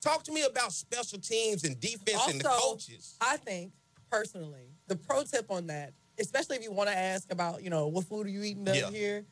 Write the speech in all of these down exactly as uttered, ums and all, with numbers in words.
Talk to me about special teams and defense Also, and the coaches. I think, personally, the pro tip on that, especially if you want to ask about, you know, what food are you eating Yeah. here,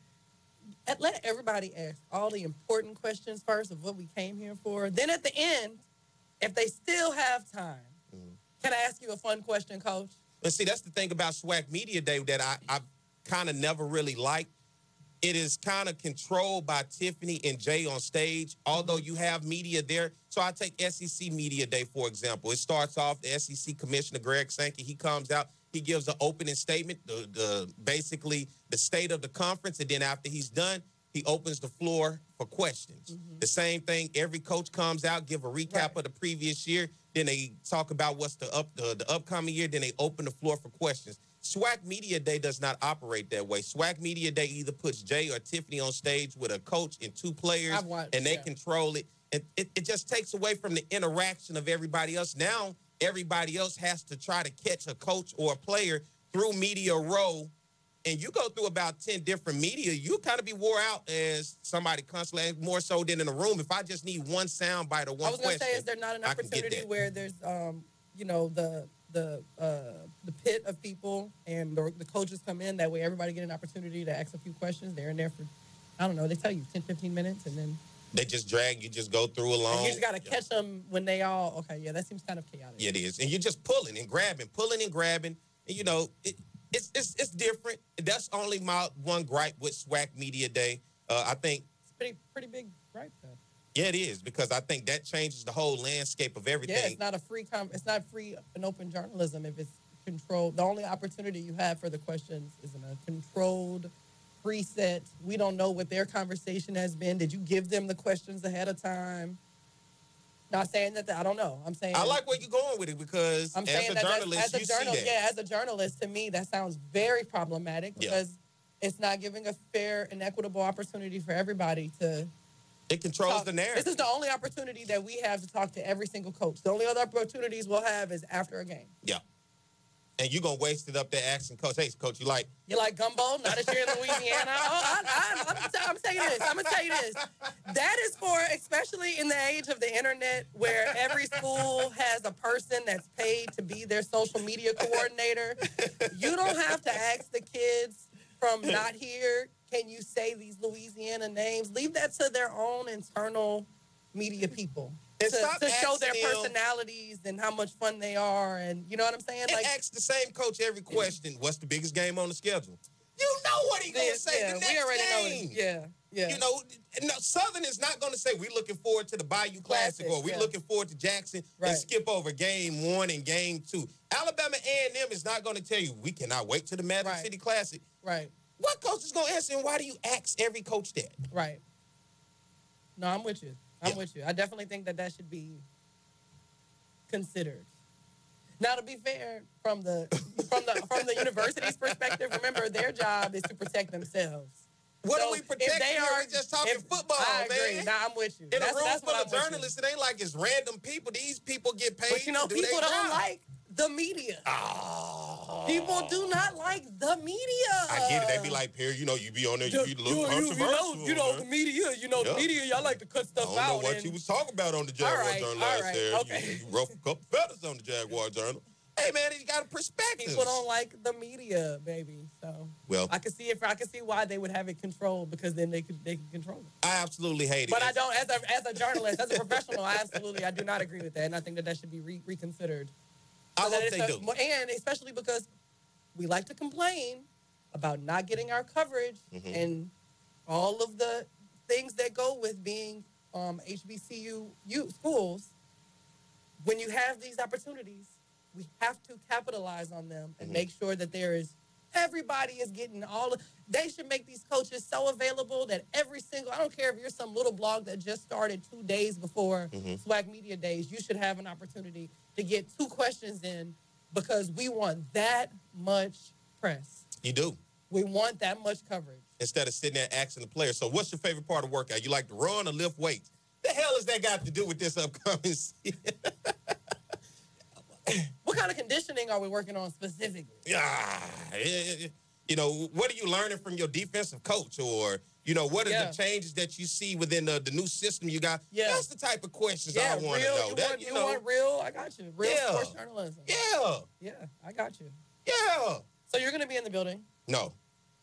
let everybody ask all the important questions first of what we came here for. Then at the end, if they still have time, mm. can I ask you a fun question, Coach? And see, that's the thing about SWAC Media Day that I, I kind of never really liked. It is kind of controlled by Tiffany and Jay on stage, although you have media there. So I take S E C Media Day, for example. It starts off, the S E C Commissioner Greg Sankey, he comes out, he gives an opening statement, the, the basically the state of the conference, and then after he's done, he opens the floor for questions. Mm-hmm. The same thing, every coach comes out, give a recap right. of the previous year, then they talk about what's the up the, the upcoming year, then they open the floor for questions. SWAC Media Day does not operate that way. SWAC Media Day either puts Jay or Tiffany on stage with a coach and two players, watched, and they yeah. control it. And it, it just takes away from the interaction of everybody else. Now, everybody else has to try to catch a coach or a player through Media Row, and you go through about ten different media, you kind of be wore out as somebody constantly, more so than in a room. If I just need one sound bite or one question, I was going to say, is there not an opportunity where there's, um, you know, the the uh, the pit of people and the, the coaches come in, that way everybody get an opportunity to ask a few questions. They're in there for, I don't know, they tell you ten, fifteen minutes, and then they just drag you, just go through along. And you just got to catch them when they all, okay, yeah, that seems kind of chaotic. Yeah, it is. And you're just pulling and grabbing, pulling and grabbing. And, you know, it, it's, it's it's different. That's only my one gripe with SWAC Media Day. Uh, I think. It's pretty, pretty big gripe, though. Yeah, it is, because I think that changes the whole landscape of everything. Yeah, it's not a free com- it's not free and open journalism if it's controlled. The only opportunity you have for the questions is in a controlled, preset. We don't know what their conversation has been. Did you give them the questions ahead of time? Not saying that the, I don't know. I'm saying I like where you're going with it, because I'm as saying a that journalist, as a you journal, see that. Yeah, as a journalist, to me, that sounds very problematic, because yeah. it's not giving a fair and equitable opportunity for everybody to. It controls talk. the narrative. This is the only opportunity that we have to talk to every single coach. The only other opportunities we'll have is after a game. Yeah. And you're going to waste it up there asking Coach, hey, Coach, you like... You like gumbo? Not that you're in Louisiana. Oh, I, I, I'm, I'm saying this. I'm going to tell you this. That is for, especially in the age of the internet, where every school has a person that's paid to be their social media coordinator. You don't have to ask the kids from not here, can you say these Louisiana names? Leave that to their own internal media people. And to, to show their them, personalities and how much fun they are, and you know what I'm saying? And like, ask the same coach every question. What's the biggest game on the schedule? You know what he's going to say yeah, the next we already game. Know yeah, yeah. You know, no, Southern is not going to say we're looking forward to the Bayou Classic, Classic or we're yeah. looking forward to Jackson right. and skip over game one and game two. Alabama A and M is not going to tell you we cannot wait to the Magic right. City Classic. Right. What coach is going to answer, and why do you ask every coach that? Right. No, I'm with you. I'm yeah. with you. I definitely think that that should be considered. Now, to be fair, from the from the from the university's perspective, remember their job is to protect themselves. What so are we protecting? They are we're just talking if, football, I agree. man. Nah, I'm with you. In that's, a room that's full what of I'm journalists, it ain't like it's random people. These people get paid. But you know, to do people their don't job. like the media. Oh. People do not like the media. I get it. They be like, Perry, you know, you be on there, you be a little you, controversial. You know, you know the media. You know yeah. the media. Y'all like to cut stuff out. I don't out know what and... you was talking about on the Jaguar right, Journal last right, year. Okay. You, you ruffled a couple feathers on the Jaguar Journal. Hey man, you got a perspective. People don't like the media, baby. So well, I can see if I can see why they would have it controlled, because then they could they can control it. I absolutely hate it. But I don't, as a as a journalist, as a professional, I absolutely I do not agree with that, and I think that that should be re- reconsidered. So I hope they a, do, and especially because we like to complain about not getting our coverage mm-hmm. and all of the things that go with being um, H B C U schools. When you have these opportunities, we have to capitalize on them and mm-hmm. make sure that there is, everybody is getting all of, they should make these coaches so available that every single, I don't care if you're some little blog that just started two days before mm-hmm. SWAC Media Days, you should have an opportunity to get two questions in, because we want that much press. You do. We want that much coverage. Instead of sitting there asking the players, so what's your favorite part of workout? You like to run or lift weights? The hell has that got to do with this upcoming season? What kind of conditioning are we working on specifically? Yeah, you know, what are you learning from your defensive coach, or you You know, what are Yeah. the changes that you see within the, the new system you got? Yeah. That's the type of questions Yeah, I want to real. know. You, That, want, you you know, want real? I got you. Real Yeah. sports journalism. yeah, Yeah, I got you. yeah. So you're going to be in the building? No,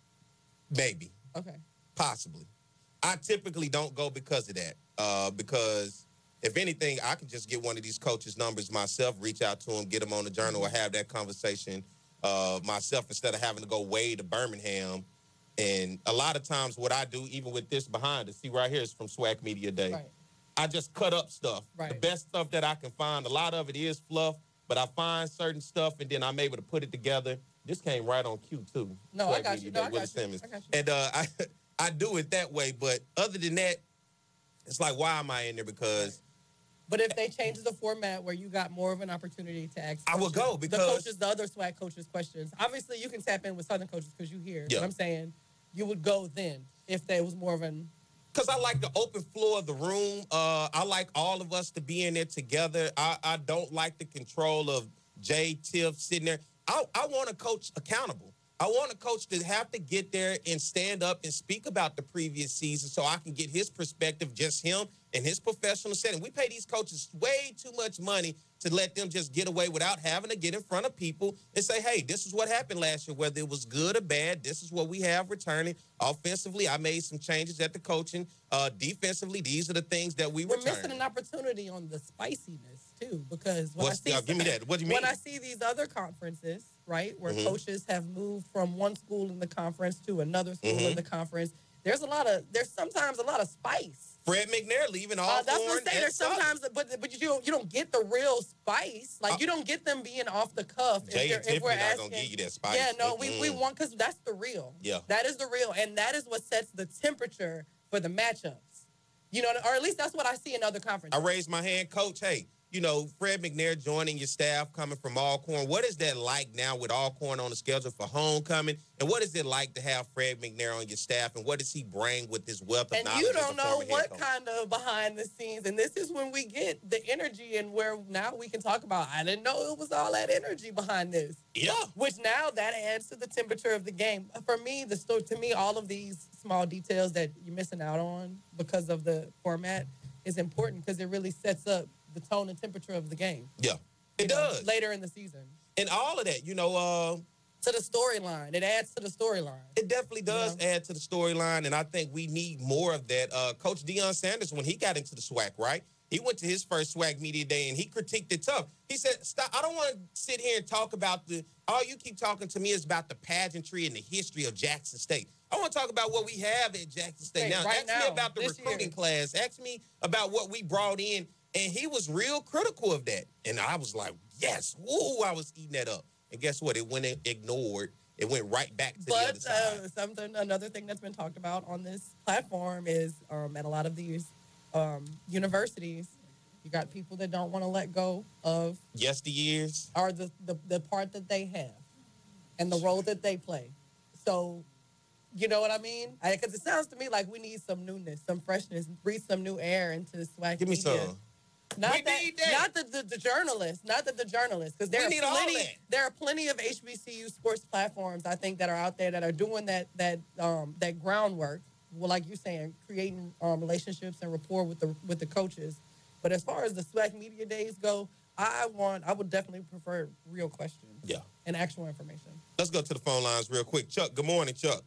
maybe, Okay. possibly. I typically don't go because of that. Uh, because if anything, I can just get one of these coaches' numbers myself, reach out to them, get them on the journal, or have that conversation uh, myself instead of having to go way to Birmingham. And a lot of times, what I do, even with this behind it, see right here is from SWAC Media Day. Right. I just cut up stuff, Right. the best stuff that I can find. A lot of it is fluff, but I find certain stuff and then I'm able to put it together. This came right on cue too. No, I got you. No, I Willie got you. Simmons. I got you. And uh, I I do it that way, but other than that, it's like, why am I in there? Because But if they change the format where you got more of an opportunity to ask, I would go the because- coaches, the other SWAC coaches, questions. Obviously, you can tap in with Southern coaches because you here. Yeah. But I'm saying you would go then if there was more of an. Because I like the open floor of the room. Uh, I like all of us to be in there together. I, I don't like the control of Jay Tiff sitting there. I, I want a coach accountable. I want a coach to have to get there and stand up and speak about the previous season so I can get his perspective, just him and his professional setting. We pay these coaches way too much money to let them just get away without having to get in front of people and say, hey, this is what happened last year, whether it was good or bad. This is what we have returning. Offensively, I made some changes at the coaching. Uh, defensively, these are the things that we We're return. missing an opportunity on the spiciness too, because when What's, I see uh, give me that. What do you mean? when I see these other conferences, right, where Mhm. coaches have moved from one school in the conference to another school Mhm. in the conference, there's a lot of there's sometimes a lot of spice. Fred McNair leaving all Uh, that's what I'm saying. There's sometimes, but but you don't you don't get the real spice. Like Uh, you don't get them being off the cuff. if Jay they're- and if we're Tiffany not asking, gonna give you that spice. Yeah, no, we, we Mm-mm. want because that's the real. Yeah. that is the real, and that is what sets the temperature for the matchups. You know, or at least that's what I see in other conferences. I raised my hand, Coach. Hey, you know, Fred McNair joining your staff, coming from Alcorn. What is that like now with Alcorn on the schedule for homecoming? And what is it like to have Fred McNair on your staff? And what does he bring with his wealth of And knowledge? you as a don't know former head what coach? kind of behind the scenes. And this is when we get the energy and where now we can talk about, I didn't know it was all that energy behind this. Yeah. Which now that adds to the temperature of the game. For me, the story, to me, all of these small details that you're missing out on because of the format is important because it really sets up the tone and temperature of the game. Yeah. It you know, does. later in the season. And all of that, you know, uh, To the storyline. It adds to the storyline. it definitely does You know? add to the storyline, and I think we need more of that. Uh, Coach Deion Sanders, when he got into the SWAC, right? He went to his first SWAC media day, and he critiqued it tough. He said, "Stop! I don't want to sit here and talk about the. All you keep talking to me is about the pageantry and the history of Jackson State. I want to talk about what we have at Jackson State Hey, now. right Ask me now, about the this recruiting year. class. Ask me about what we brought in." And he was real critical of that, and I was like, "Yes, woo!" I was eating that up, and guess what? It went ignored. It went right back to the other But side. uh, something, another thing that's been talked about on this platform is um, at a lot of these um, universities, you got people that don't want to let go of Yesteryears. or the, the the part that they have and the role that they play. So, you know what I mean? Because it sounds to me like we need some newness, some freshness, breathe some new air into SWAC Give me media. some. Not We that, need that. not the, the, the journalists, not that the journalists, because there We are need all plenty. that. There are plenty of H B C U sports platforms I think that are out there that are doing that that um, that groundwork. Well, like you're saying, creating um, relationships and rapport with the with the coaches. But as far as the SWAC media days go, I want I would definitely prefer real questions. Yeah. And actual information. Let's go to the phone lines real quick. Chuck, good morning, Chuck.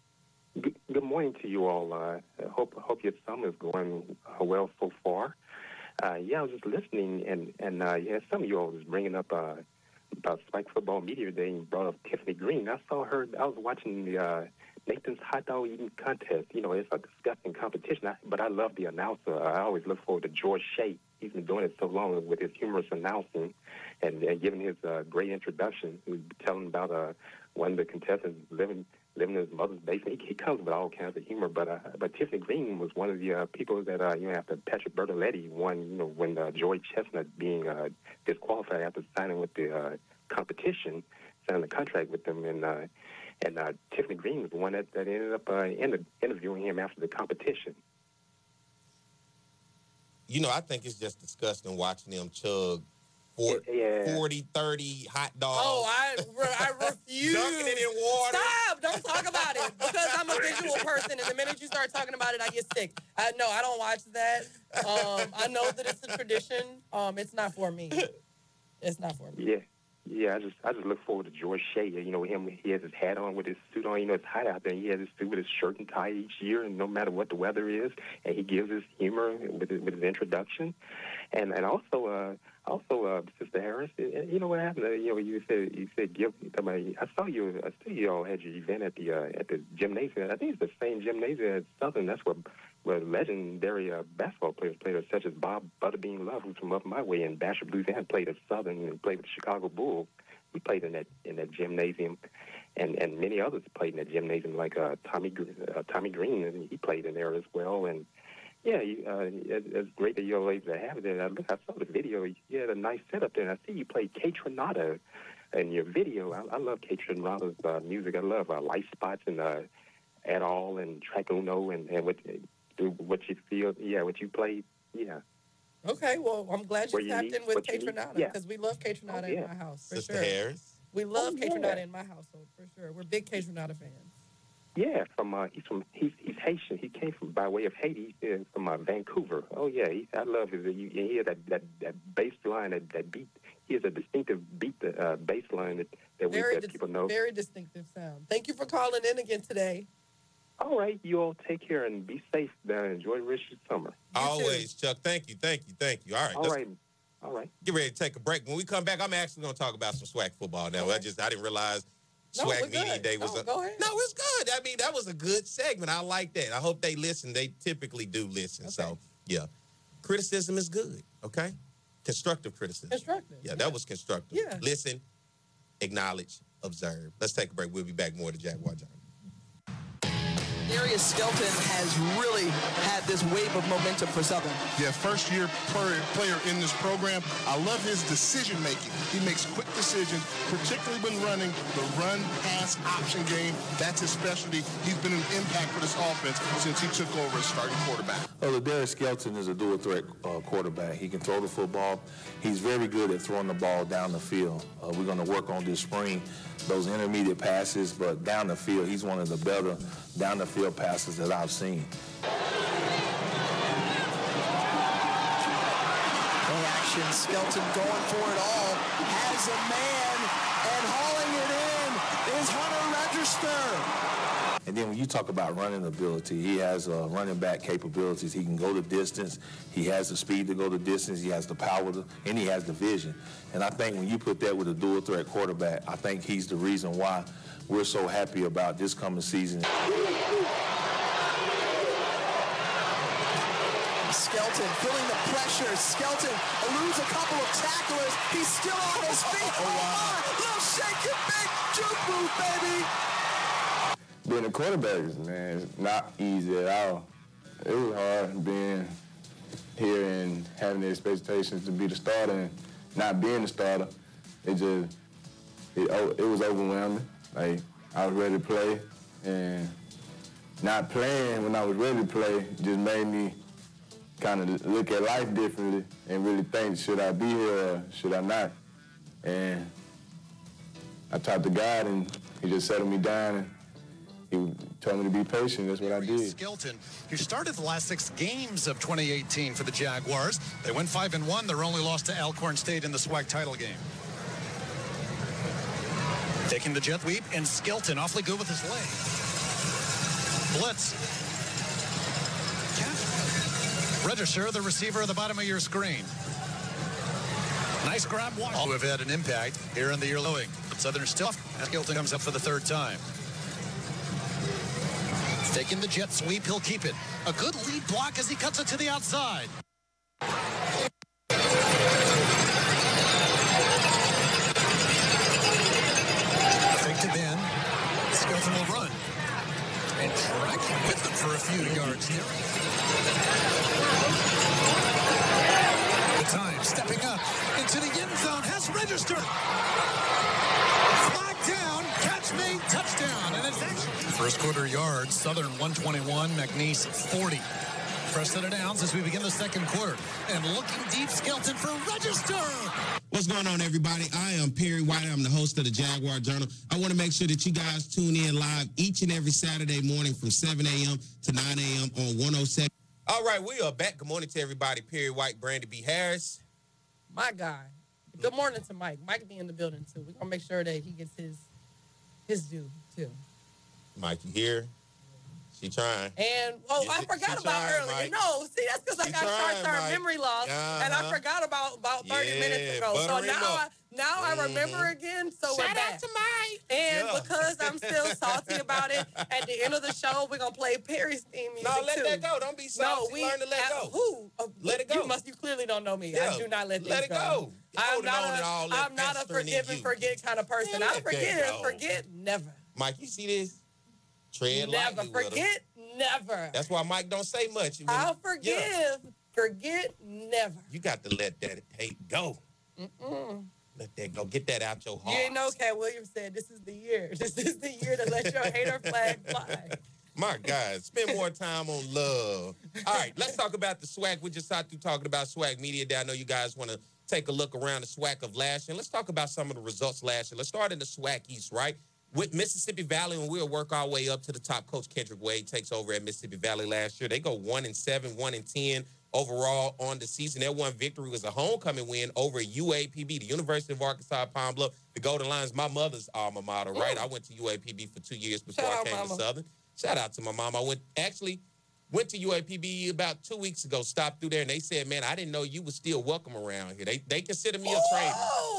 Good, good morning to you all. Uh, I hope hope your summer is going uh, well so far. Uh, yeah, I was just listening, and and uh, yeah, some of you all was bringing up uh, about Spike Football Media Day and brought up Tiffany Green. I saw her. I was watching the uh, Nathan's hot dog eating contest. You know, it's a disgusting competition, I, but I love the announcer. I always look forward to George Shea. He's been doing it so long with his humorous announcing and, and giving his uh, great introduction. He was telling about uh, one of the contestants living living in his mother's basement. He, he comes with all kinds of humor, but uh, but Tiffany Green was one of the uh, people that uh, you know after Patrick Bertoletti won. You know when uh, Joy Chestnut being uh, disqualified after signing with the uh, competition, signing the contract with them, and uh, and uh, Tiffany Green was the one that, that ended up uh, inter- interviewing him after the competition. You know, I think it's just disgusting watching them chug For Yeah. forty, thirty hot dogs. Oh, I, re- I refuse. Dunking it in water. Stop! Don't talk about it because I'm a visual person, and the minute you start talking about it, I get sick. I, no, I don't watch that. Um, I know that it's a tradition. Um, it's not for me. It's not for me. Yeah. Yeah, I just I just look forward to George Shea. You know, him, he has his hat on with his suit on. You know, it's hot out there. He has his suit with his shirt and tie each year, and no matter what the weather is, and he gives his humor with his, with his introduction. And and also, uh, also, uh, Sister Harris, you know what happened? Uh, you know, you said you said give. I saw you. I saw you all had your event at the uh, at the gymnasium. I think it's the same gymnasium at Southern. That's where where legendary uh, basketball players played, such as Bob Butterbean Love, who's from up my way, and Basher Louisiana, played at Southern and played with the Chicago Bulls. He played in that in that gymnasium, and, and many others played in that gymnasium, like uh, Tommy uh, Tommy Green, and he played in there as well. And yeah, you, uh, it, it's great that you're able to have it. And I look, I saw the video. You had a nice setup there. And I see you played Kate Renata in your video. I, I love Kate Renata's uh, music. I love uh, Light Spots and uh, Et al. And Track Uno and, and what what you feel. Yeah, what you played. Yeah. Okay, well, I'm glad you you tapped need- in with what you Kate need, Renata yeah. because we love Kate Renata Oh, yeah. in my house, for Sister sure. Harris. We love Oh, Kate yeah. Renata in my household, for sure. We're big Kate Renata fans. Yeah, from uh, he's from he's he's Haitian. He came from by way of Haiti, uh, from uh, Vancouver. Oh yeah, he, I love his. You, you hear that that that bass line, that, that beat. He has a distinctive beat, uh, bass line that that, we, Very, that dis- people know. very distinctive sound. Thank you for calling in again today. All right, you all take care and be safe. There, enjoy the rest of your summer. You too. Always, Chuck. Thank you, thank you, thank you. All right, All let's right, all right. get ready to take a break. When we come back, I'm actually going to talk about some SWAC football now. Okay. I just I didn't realize No, we're SWAC Media good. Day was No, a, go ahead. No, it's good. I mean, that was a good segment. I like that. I hope they listen. They typically do listen. Okay. So, yeah. Criticism is good, okay? Constructive criticism. Constructive, Yeah, yeah. that was constructive. Yeah. Listen, acknowledge, observe. Let's take a break. We'll be back more to Jaguar Journey. Darius Skelton has really had this wave of momentum for Southern. Yeah, first year player in this program. I love his decision making. He makes quick decisions, particularly when running the run pass option game. That's his specialty. He's been an impact for this offense since he took over as starting quarterback. Well, Darius Skelton is a dual threat uh, quarterback. He can throw the football. He's very good at throwing the ball down the field. Uh, we're going to work on this spring those intermediate passes, but down the field, he's one of the better down the field passes that I've seen. Play action, Skelton going for it all, has a man, and hauling it in is Hunter Register. And then when you talk about running ability, he has uh, running back capabilities. He can go the distance. He has the speed to go the distance. He has the power, to, and he has the vision. And I think when you put that with a dual threat quarterback, I think he's the reason why we're so happy about this coming season. Skelton feeling the pressure. Skelton eludes a couple of tacklers. He's still on his feet. Oh, my. Little shake and bake. Juke move, baby. Being a quarterback is, man, it's not easy at all. It was hard being here and having the expectations to be the starter and not being the starter. It just, it, it was overwhelming. Like, I was ready to play, and not playing when I was ready to play just made me kind of look at life differently and really think, should I be here or should I not? And I talked to God, and he just settled me down, and he told me to be patient. That's what I did. Skelton, who started the last six games of twenty eighteen for the Jaguars. They went five and one. Their only loss to Alcorn State in the SWAC title game. Taking the jet sweep, and Skelton awfully good with his leg. Blitz. Catch. Register, the receiver at the bottom of your screen. Nice grab. All who have had an impact here in the year lowing. Southern still. And Skelton comes up for the third time. Taking the jet sweep, he'll keep it. A good lead block as he cuts it to the outside. Fake to Ben. Skelton will run. And track with them for a few yards here. The time stepping up into the end zone has registered. Flag down, catch made, touchdown, and it's actually first quarter yards. Southern one twenty-one, McNeese forty. Press set of downs as we begin the second quarter. And looking deep, Skelton for Register. What's What's going on, everybody? I am Perry White. I'm the host of the Jaguar Journal. I want to make sure that you guys tune in live each and every Saturday morning from seven a.m. to nine a.m. on one oh seven. All right, we are back. Good morning to everybody. Perry White, Brandy B. Harris. My guy. Good morning to Mike. Mike be in the building, too. We're going to make sure that he gets his his due, too. Mike, you here? She trying. And, oh, She- I she forgot about trying, earlier. Mike. No, see, that's because I She got trying, short-term Mike. memory loss, and I Uh-huh. forgot about, about thirty Yeah, minutes ago. So butter him now I, up. now I remember Mhm. again, so we're Shout back. out to Mike. And Yeah. because I'm still salty about it, at the end of the show, we're going to play Perry's theme music, No, let too. that go. Don't be salty. No, we Learn to let uh, go. Who? Uh, Let it go. You must. You clearly don't know me. Yeah, I do not let things let it go. You I'm holding not on a. to all that I'm not a festering in forgive and you. forget kind of person. Man, I let that forgive, go. forget, never. Mike, you see this? Tread Never lightly with her. forget, never. That's why Mike don't say much. When- I'll forgive, Yeah. forget, never. You got to let that hate go. Mm-mm. Let that go. Get that out your heart. You ain't know Cat Williams said this is the year. This is the year to let your hater flag fly. My God, spend more time on love. All right, let's talk about the SWAC. We just got through talking about SWAC Media Day. I know you guys want to take a look around the SWAC of last year. Let's talk about some of the results last year. Let's start in the SWAC East, right? With Mississippi Valley, and we'll work our way up to the top. Coach Kendrick Wade takes over at Mississippi Valley last year. They go one and seven, one and ten overall on the season. Their one victory was a homecoming win over U A P B, the University of Arkansas Pine Bluff. The Golden Lions, my mother's alma mater, right? I went to U A P B for two years before Shout I out, came Mama. to Southern. Shout out to my mom. I went actually went to U A P B about two weeks ago. Stopped through there, and they said, "Man, I didn't know you was still welcome around here." They they consider me a trader.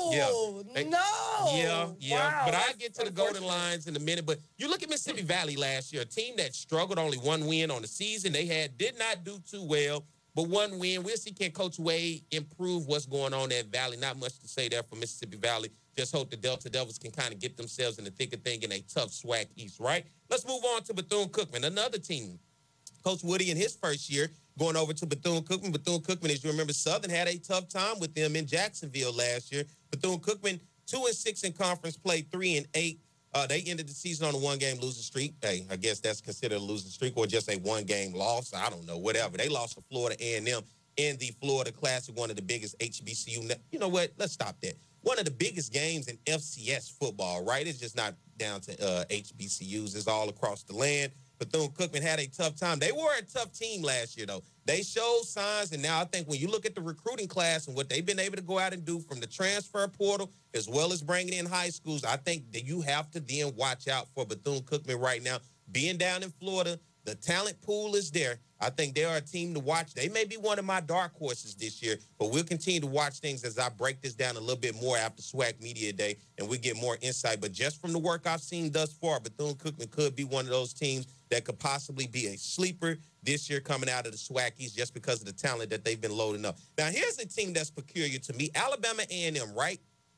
Oh, They- no. Yeah, yeah. Wow, but I that's get to the Golden unfortunate. Lions in a minute. But you look at Mississippi Valley last year, a team that struggled, only one win on the season. They had did not do too well, but one win. We'll see, can Coach Wade improve what's going on at Valley? Not much to say there for Mississippi Valley. Just hope the Delta Devils can kind of get themselves in the thick of thing in a tough SWAC East, right? Let's move on to Bethune-Cookman, another team. Coach Woody in his first year going over to Bethune-Cookman. Bethune-Cookman, as you remember, Southern had a tough time with them in Jacksonville last year. Bethune-Cookman, two and six in conference play, three and eight. Uh, they ended the season on a one-game losing streak. Hey, I guess that's considered a losing streak or just a one-game loss. I don't know, whatever. They lost to Florida A and M in the Florida Classic, one of the biggest H B C U. You know what? Let's stop that. One of the biggest games in F C S football, right? It's just not down to uh, H B C Us. It's all across the land. Bethune-Cookman had a tough time. They were a tough team last year, though. They showed signs, and now I think when you look at the recruiting class and what they've been able to go out and do from the transfer portal as well as bringing in high schools, I think that you have to then watch out for Bethune-Cookman right now. Being down in Florida, the talent pool is there. I think they are a team to watch. They may be one of my dark horses this year, but we'll continue to watch things as I break this down a little bit more after SWAC Media Day and we get more insight. But just from the work I've seen thus far, Bethune-Cookman could be one of those teams that could possibly be a sleeper this year coming out of the SWAC East just because of the talent that they've been loading up. Now, here's a team that's peculiar to me, Alabama A and M, right?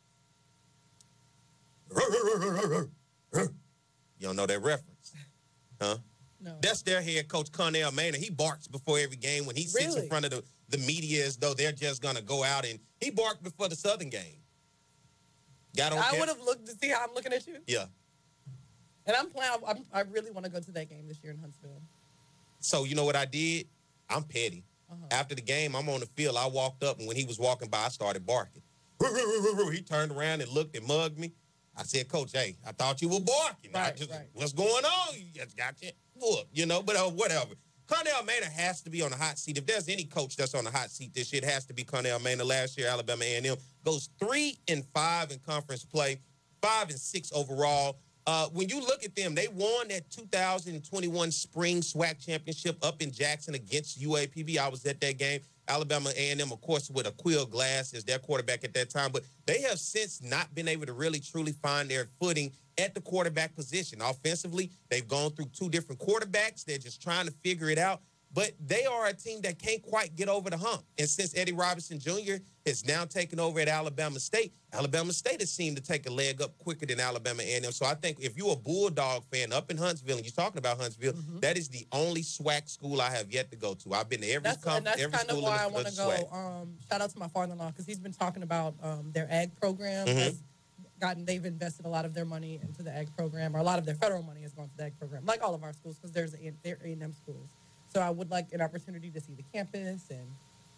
You don't know that reference, huh? No. That's their head coach, Connell Maynard. He barks before every game when he sits Really? in front of the, the media as though they're just going to go out, and he barked before the Southern game. Got on I cam- would have looked to see how I'm looking at you. Yeah. And I'm planning, I'm, I really want to go to that game this year in Huntsville. So you know what I did? I'm petty. Uh-huh. After the game, I'm on the field. I walked up, and when he was walking by, I started barking. He turned around and looked and mugged me. I said, Coach, hey, I thought you were barking. I Right, just, right. What's going on? You just got your whoop, you know, but uh, whatever. Connell Maynard has to be on the hot seat. If there's any coach that's on the hot seat this year, it has to be Connell Maynard. Last year, Alabama A and M goes three and five in conference play, five and six overall. Uh, when you look at them, they won that two thousand twenty-one spring SWAC championship up in Jackson against U A P B. I was at that game. Alabama A and M, of course, with Aquill Glass as their quarterback at that time. But they have since not been able to really, truly find their footing at the quarterback position. Offensively, they've gone through two different quarterbacks. They're just trying to figure it out. But they are a team that can't quite get over the hump. And since Eddie Robinson Junior has now taken over at Alabama State, Alabama State has seemed to take a leg up quicker than Alabama A and M. So I think if you're a Bulldog fan up in Huntsville, and you're talking about Huntsville, Mhm. that is the only SWAC school I have yet to go to. I've been to every, That's, com- and that's every kind of school why I in the, want the to go. SWAC. Um, shout out to my father-in-law because he's been talking about um, their ag program. Mhm. Has gotten they've invested a lot of their money into the ag program, or a lot of their federal money has gone to the ag program, like all of our schools, because there's a, they're A and M schools. So I would like an opportunity to see the campus and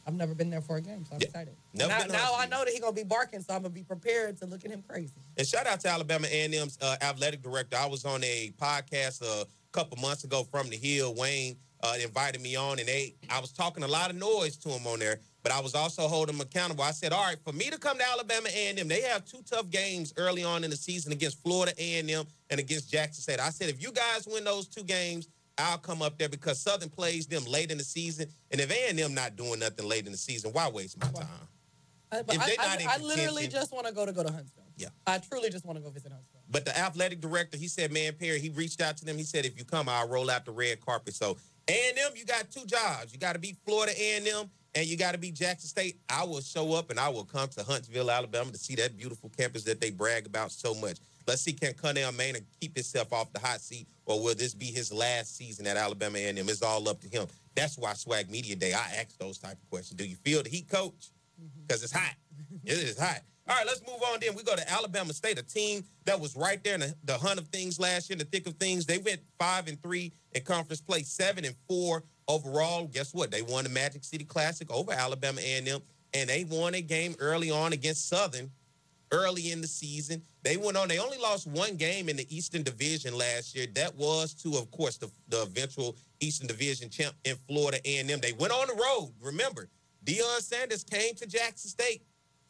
I've never been there for a game, so I'm Yeah. excited. Never now been to now I Huntsville. know that he's gonna be barking, so I'm gonna be prepared to look at him crazy. And shout out to Alabama A and M's uh, athletic director. I was on a podcast a couple months ago from the Hill. Wayne uh, invited me on, and they I was talking a lot of noise to him on there, but I was also holding him accountable. I said, all right, for me to come to Alabama A and M, they have two tough games early on in the season against Florida A and M and against Jackson State. I said, if you guys win those two games, I'll come up there because Southern plays them late in the season, and if A and M not doing nothing late in the season, why waste my time? I, but If I, they I, not in I literally contention- just want to go to go to Huntsville. Yeah. I truly just want to go visit Huntsville. But the athletic director, he said, man, Perry, he reached out to them. He said, if you come, I'll roll out the red carpet. So A and M, you got two jobs. You got to beat Florida A and M, and you got to beat Jackson State. I will show up, and I will come to Huntsville, Alabama, to see that beautiful campus that they brag about so much. Let's see, can Connell Maynard keep himself off the hot seat, or will this be his last season at Alabama A and M? It's all up to him. That's why Swag Media Day, I ask those type of questions. Do you feel the heat, coach? Because it's hot. It is hot. All right, let's move on then. We go to Alabama State, a team that was right there in the, the hunt of things last year, in the thick of things. They went five and three in conference play, seven and four overall. Guess what? They won the Magic City Classic over Alabama A and M, and they won a game early on against Southern early in the season. They went on. They only lost one game in the Eastern Division last year. That was to, of course, the, the eventual Eastern Division champ in Florida A and M. They went on the road. Remember, Deion Sanders came to Jackson State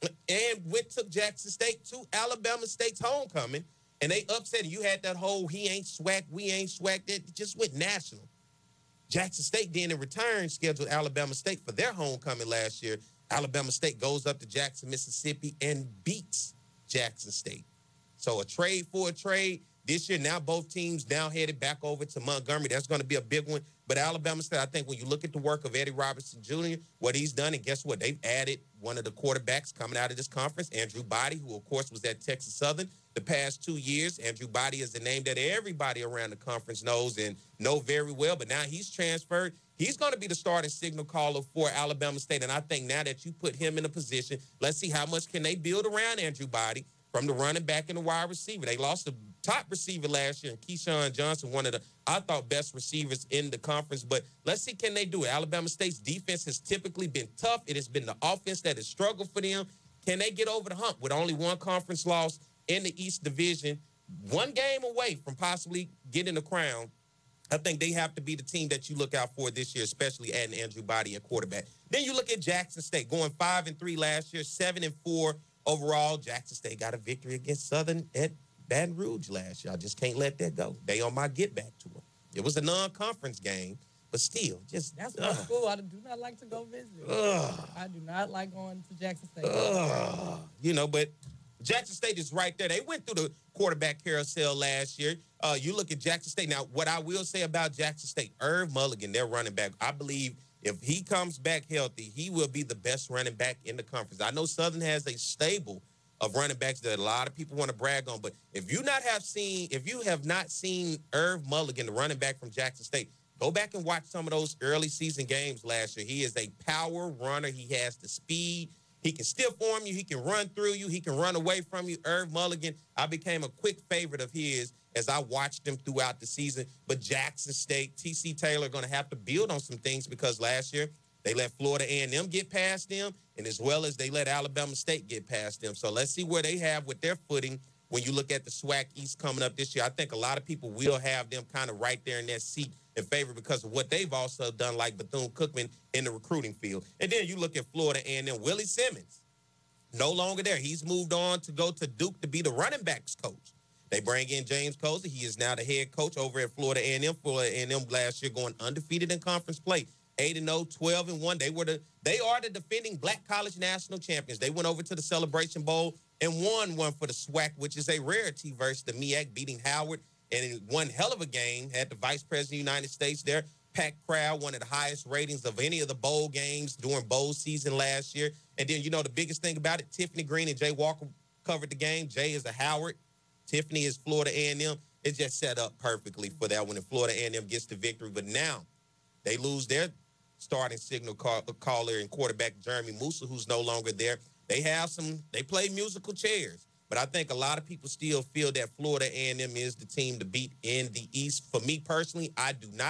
and went took Jackson State to Alabama State's homecoming, and they upset. You had that whole he ain't swag, we ain't swag. That just went national. Jackson State then in return scheduled Alabama State for their homecoming last year. Alabama State goes up to Jackson, Mississippi, and beats Jackson State. So a trade for a trade. This year, now both teams now headed back over to Montgomery. That's going to be a big one. But Alabama State, I think when you look at the work of Eddie Robertson Junior, what he's done, and guess what? They've added one of the quarterbacks coming out of this conference, Andrew Body, who, of course, was at Texas Southern the past two years. Andrew Body is the name that everybody around the conference knows and know very well. But now he's transferred. He's going to be the starting signal caller for Alabama State. And I think now that you put him in a position, let's see how much can they build around Andrew Body from the running back and the wide receiver. They lost the top receiver last year, and Keyshawn Johnson, one of the, I thought, best receivers in the conference. But let's see, can they do it? Alabama State's defense has typically been tough. It has been the offense that has struggled for them. Can they get over the hump with only one conference loss in the East Division, one game away from possibly getting the crown? I think they have to be the team that you look out for this year, especially adding Andrew Body at quarterback. Then you look at Jackson State, going five and three last year, seven and four overall. Jackson State got a victory against Southern at Baton Rouge last year. I just can't let that go. They on my get back tour. It was a non-conference game, but still, just That's my school I do not like to go visit. Ugh. I do not like going to Jackson State. Ugh. You know, but Jackson State is right there. They went through the quarterback carousel last year. Uh, you look at Jackson State. Now, what I will say about Jackson State, Irv Mulligan, their running back, I believe if he comes back healthy, he will be the best running back in the conference. I know Southern has a stable of running backs that a lot of people want to brag on, but if you not have seen, if you have not seen Irv Mulligan, the running back from Jackson State, go back and watch some of those early season games last year. He is a power runner. He has the speed. He can stiff arm you. He can run through you. He can run away from you. Irv Mulligan, I became a quick favorite of his as I watched him throughout the season. But Jackson State, T C Taylor are going to have to build on some things because last year they let Florida A and M get past them, and as well as they let Alabama State get past them. So let's see where they have with their footing when you look at the SWAC East coming up this year. I think a lot of people will have them kind of right there in that seat in favor because of what they've also done, like Bethune-Cookman in the recruiting field. And then you look at Florida A and M, Willie Simmons, no longer there. He's moved on to go to Duke to be the running backs coach. They bring in James Cozer. He is now the head coach over at Florida A and M. Florida A and M last year going undefeated in conference play. eight and oh, twelve and one. They were the they are the defending Black College National Champions. They went over to the Celebration Bowl and won one for the SWAC, which is a rarity versus the M E A C, beating Howard. And in one hell of a game, had the Vice President of the United States there. Packed crowd, one of the highest ratings of any of the bowl games during bowl season last year. And then, you know, the biggest thing about it, Tiffany Green and Jay Walker covered the game. Jay is a Howard. Tiffany is Florida A and M. It's just set up perfectly for that one, and Florida A and M gets the victory. But now they lose their starting signal call, caller and quarterback Jeremy Musa, who's no longer there. They have some, they play musical chairs. But I think a lot of people still feel that Florida A and M is the team to beat in the East. For me personally, I do not.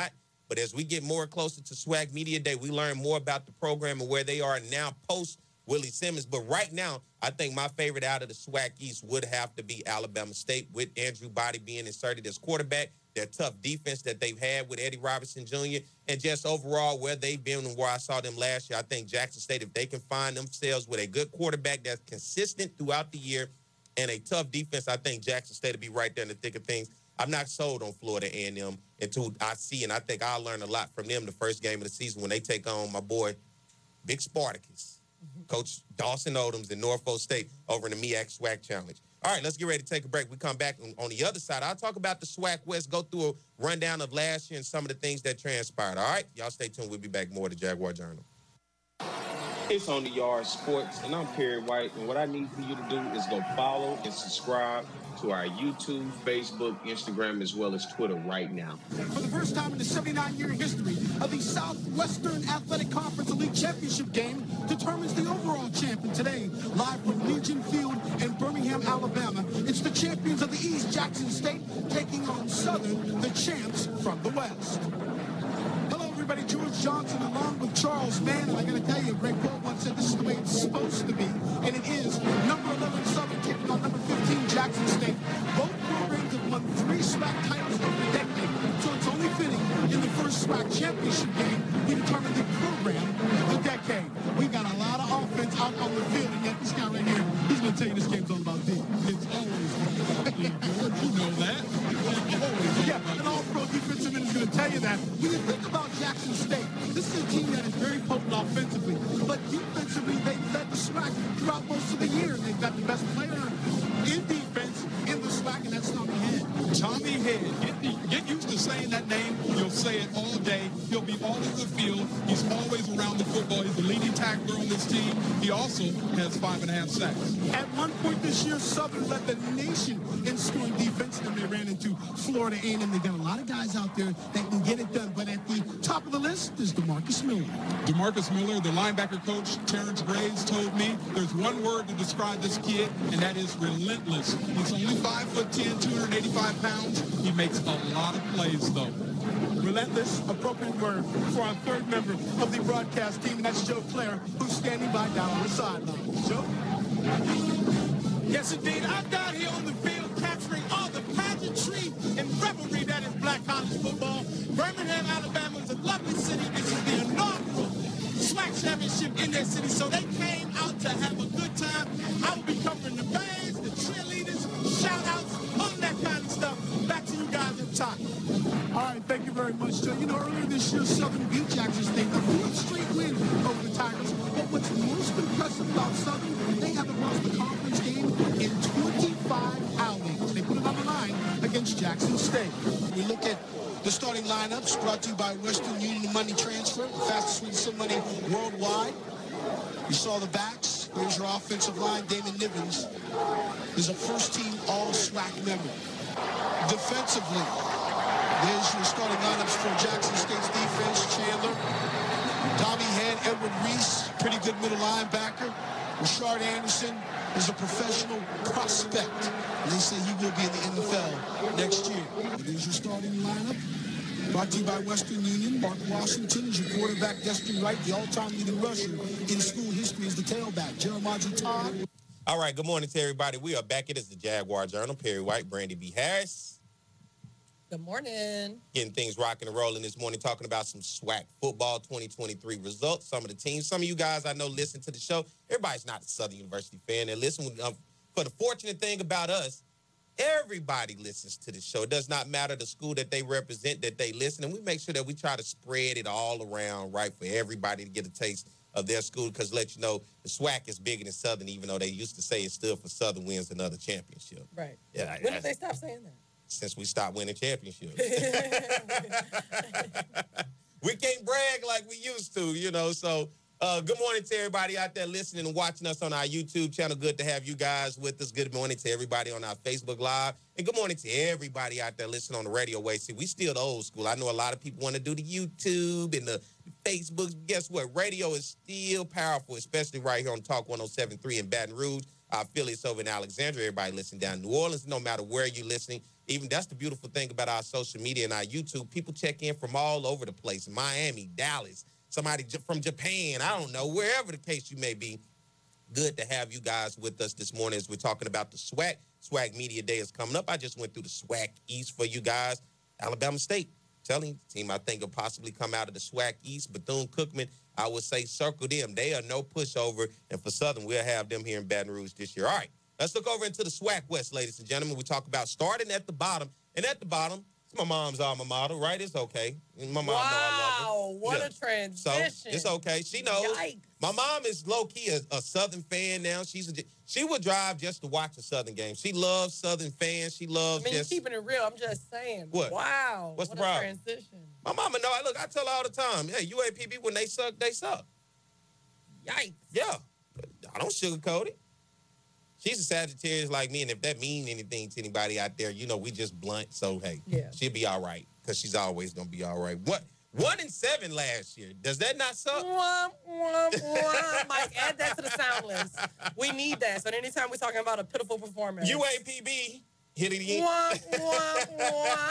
But as we get more closer to SWAC Media Day, we learn more about the program and where they are now post Willie Simmons. But right now, I think my favorite out of the SWAC East would have to be Alabama State, with Andrew Body being inserted as quarterback, their tough defense that they've had with Eddie Robinson Junior, and just overall where they've been and where I saw them last year. I think Jackson State, if they can find themselves with a good quarterback that's consistent throughout the year and a tough defense, I think Jackson State will be right there in the thick of things. I'm not sold on Florida A and M until I see, and I think I'll learn a lot from them the first game of the season when they take on my boy, Big Spartacus, mm-hmm. Coach Dawson Odoms in Norfolk State over in the MEAC SWAC Challenge. All right, let's get ready to take a break. We come back on, on the other side. I'll talk about the SWAC West, go through a rundown of last year and some of the things that transpired. All right, y'all stay tuned. We'll be back more to Jaguar Journal. It's On the Yard Sports, and I'm Perry White, and what I need for you to do is go follow and subscribe to our YouTube, Facebook, Instagram, as well as Twitter right now. For the first time in the seventy-nine-year history of the Southwestern Athletic Conference Elite Championship game determines the overall champion today. Live from Legion Field in Birmingham, Alabama, it's the champions of the East, Jackson State, taking on Southern, the champs from the West. Hello, everybody. George Johnson along with Charles Mann. And I got to tell you, Greg Pope once said this is the way it's supposed to be. And it is. Number eleven Southern taking on number fifteen Jackson State. Both programs have won three SWAC titles over the decade. So it's only fitting in the first SWAC championship game we determine the program of the decade. We got a lot of offense out on the field. And yet this guy right here, he's going to tell you this game's all about D. It's always about D. You know that. Yeah, an all-pro defensive man is going to tell you that. When you think about Jackson State, this is a team that is very potent offensively, but defensively they've led the SWAC throughout most of the year. They've got the best player in defense in the SWAC, and that's Tommy Head. Tommy Head. Get, the, get used to saying that name. You'll say it all day. He'll be all over the field. He's always around the football. He's the leading tackler on this team. He also has five and a half sacks. At one point this year, Southern led the nation in scoring defense, and they ran into Florida A and M. They've got a lot of guys out there that can get it done, but at the top of the list is DeMarcus Miller. DeMarcus Miller, the linebacker coach, Terrence Graves, told me there's one word to describe this kid, and that is relentless. He's only five foot ten, two hundred eighty-five pounds. He makes a lot of plays, though. Relentless, appropriate word for our third member of the broadcast team, and that's Joe Claire, who's standing by down on the sideline. Joe? Yes, indeed. I'm down here on the field capturing all the pageantry and revelry that is black college football. Birmingham, Alabama is a lovely city. This is the inaugural SWAC championship in their city, so they came out to have a good time. I will be covering the bands, the cheerleaders, shout-outs, all that kind of stuff. Back to you guys up top. All right, thank you very much, Joe. You know, earlier this year, Southern beat Jackson State, the fourth straight win over the Tigers. But what's most impressive about Southern, they haven't lost the conference game in twenty-five outings. They put it on the line against Jackson State. We look at the starting lineups brought to you by Western Union Money Transfer, the fastest way to send money worldwide. You saw the backs. Here's your offensive line. Damon Nivens is a first-team all-SWAC member. Defensively, there's your starting lineups for Jackson State's defense. Chandler, Tommy Head, Edward Reese, pretty good middle linebacker. Rashard Anderson is a professional prospect, and they say he will be in the N F L next year. There's your starting lineup. Brought to you by Western Union. Mark Washington is your quarterback. Destin Wright, the all-time leading rusher in school history, is the tailback. Jeremiah Todd. All right, good morning to everybody. We are back. It is the Jaguar Journal. Perry White, Brandy B. Harris. Good morning. Getting things rocking and rolling this morning, talking about some SWAC football twenty twenty-three results. Some of the teams, some of you guys I know listen to the show. Everybody's not a Southern University fan. They listen. Um, for the fortunate thing about us, everybody listens to the show. It does not matter the school that they represent, that they listen. And we make sure that we try to spread it all around, right, for everybody to get a taste of their school, because let you know the SWAC is bigger than Southern, even though they used to say it stood for Southern Wins Another Championship. Right. Yeah, when did they stop saying that? Since we stopped winning championships. We can't brag like we used to, you know. So uh, good morning to everybody out there listening and watching us on our YouTube channel. Good to have you guys with us. Good morning to everybody on our Facebook Live. And good morning to everybody out there listening on the radio wave. See, we still the old school. I know a lot of people want to do the YouTube and the Facebooks. Guess what? Radio is still powerful, especially right here on Talk one oh seven point three in Baton Rouge. Our affiliates over in Alexandria. Everybody listening down in New Orleans. No matter where you're listening, even that's the beautiful thing about our social media and our YouTube. People check in from all over the place, Miami, Dallas, somebody j- from Japan, I don't know, wherever the case you may be. Good to have you guys with us this morning as we're talking about the SWAC. SWAC Media Day is coming up. I just went through the SWAC East for you guys. Alabama State, telling you, team I think will possibly come out of the SWAC East. Bethune-Cookman, I would say circle them. They are no pushover. And for Southern, we'll have them here in Baton Rouge this year. All right, let's look over into the SWAC West, ladies and gentlemen. We talk about starting at the bottom. And at the bottom, it's my mom's alma mater, right? It's okay. My mom wow, know I love her. what Yeah. a transition. So it's okay. She knows. Yikes. My mom is low-key a, a Southern fan now. She's a, she would drive just to watch a Southern game. She loves Southern fans. She loves I mean, just... you're keeping it real. I'm just saying. What? Wow. What's what the problem? A transition. My mama know. I Look, I tell her all the time, hey, U A P B, when they suck, they suck. Yikes. Yeah. I don't sugarcoat it. She's a Sagittarius like me, and if that means anything to anybody out there, you know, we just blunt. So, hey, yeah. she'll be all right because she's always going to be all right. What? One and seven last year. Does that not suck? Womp, womp, womp. Mike, add that to the sound list. We need that. So anytime we're talking about a pitiful performance. U A P B, hit it again. Womp, womp,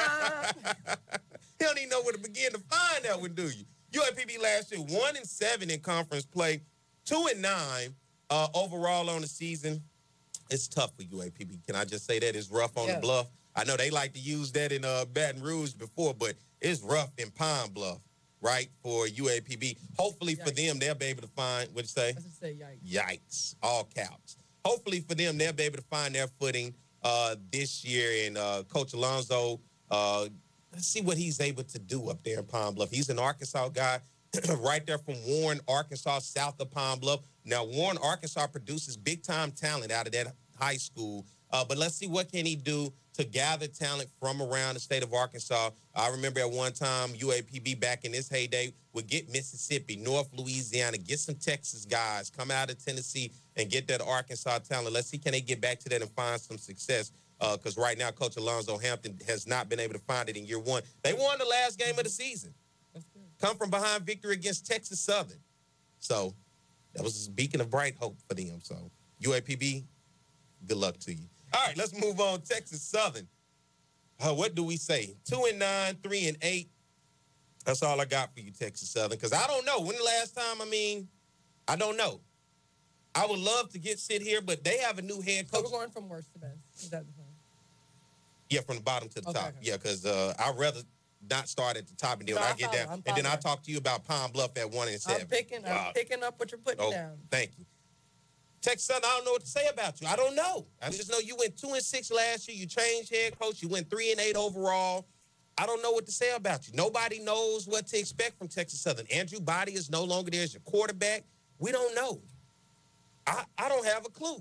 womp. You don't even know where to begin to find that one, do you? U A P B last year, one and seven in conference play, two and nine uh, overall on the season. It's tough for U A P B. Can I just say that? It's rough on Yeah. the Bluff. I know they like to use that in uh, Baton Rouge before, but it's rough in Pine Bluff, right, for U A P B. Hopefully Yikes. for them, they'll be able to find, what'd you say? I just say yikes. Yikes, all caps. Hopefully for them, they'll be able to find their footing uh, this year. And uh, Coach Alonzo, uh, let's see what he's able to do up there in Pine Bluff. He's an Arkansas guy, right there from Warren, Arkansas, south of Pine Bluff. Now, Warren, Arkansas produces big-time talent out of that high school. Uh, but let's see what can he do to gather talent from around the state of Arkansas. I remember at one time, U A P B back in its heyday would get Mississippi, North Louisiana, get some Texas guys, come out of Tennessee and get that Arkansas talent. Let's see, can they get back to that and find some success? Because uh, right now, Coach Alonzo Hampton has not been able to find it in year one. They won the last game of the season. Come from behind victory against Texas Southern. So that was a beacon of bright hope for them. So U A P B, good luck to you. All right, let's move on. Texas Southern. Uh, what do we say? Two and nine, three and eight. That's all I got for you, Texas Southern. Because I don't know. When the last time, I mean, I don't know. I would love to get sit here, but they have a new head So coach. we're going from worst to best. Is that the plan? Yeah, from the bottom to the Okay, top. okay. Yeah, because uh, I'd rather not start at the top and then No, when I I get follow. down, I'm and then I following. talk to you about Pine Bluff at one and seven. I'm picking, I'm Uh, picking up what you're putting Oh, down. thank you. Texas Southern, I don't know what to say about you. I don't know. I just know you went two and six last year. You changed head coach. You went three and eight overall. I don't know what to say about you. Nobody knows what to expect from Texas Southern. Andrew Body is no longer there as your quarterback. We don't know. I, I don't have a clue.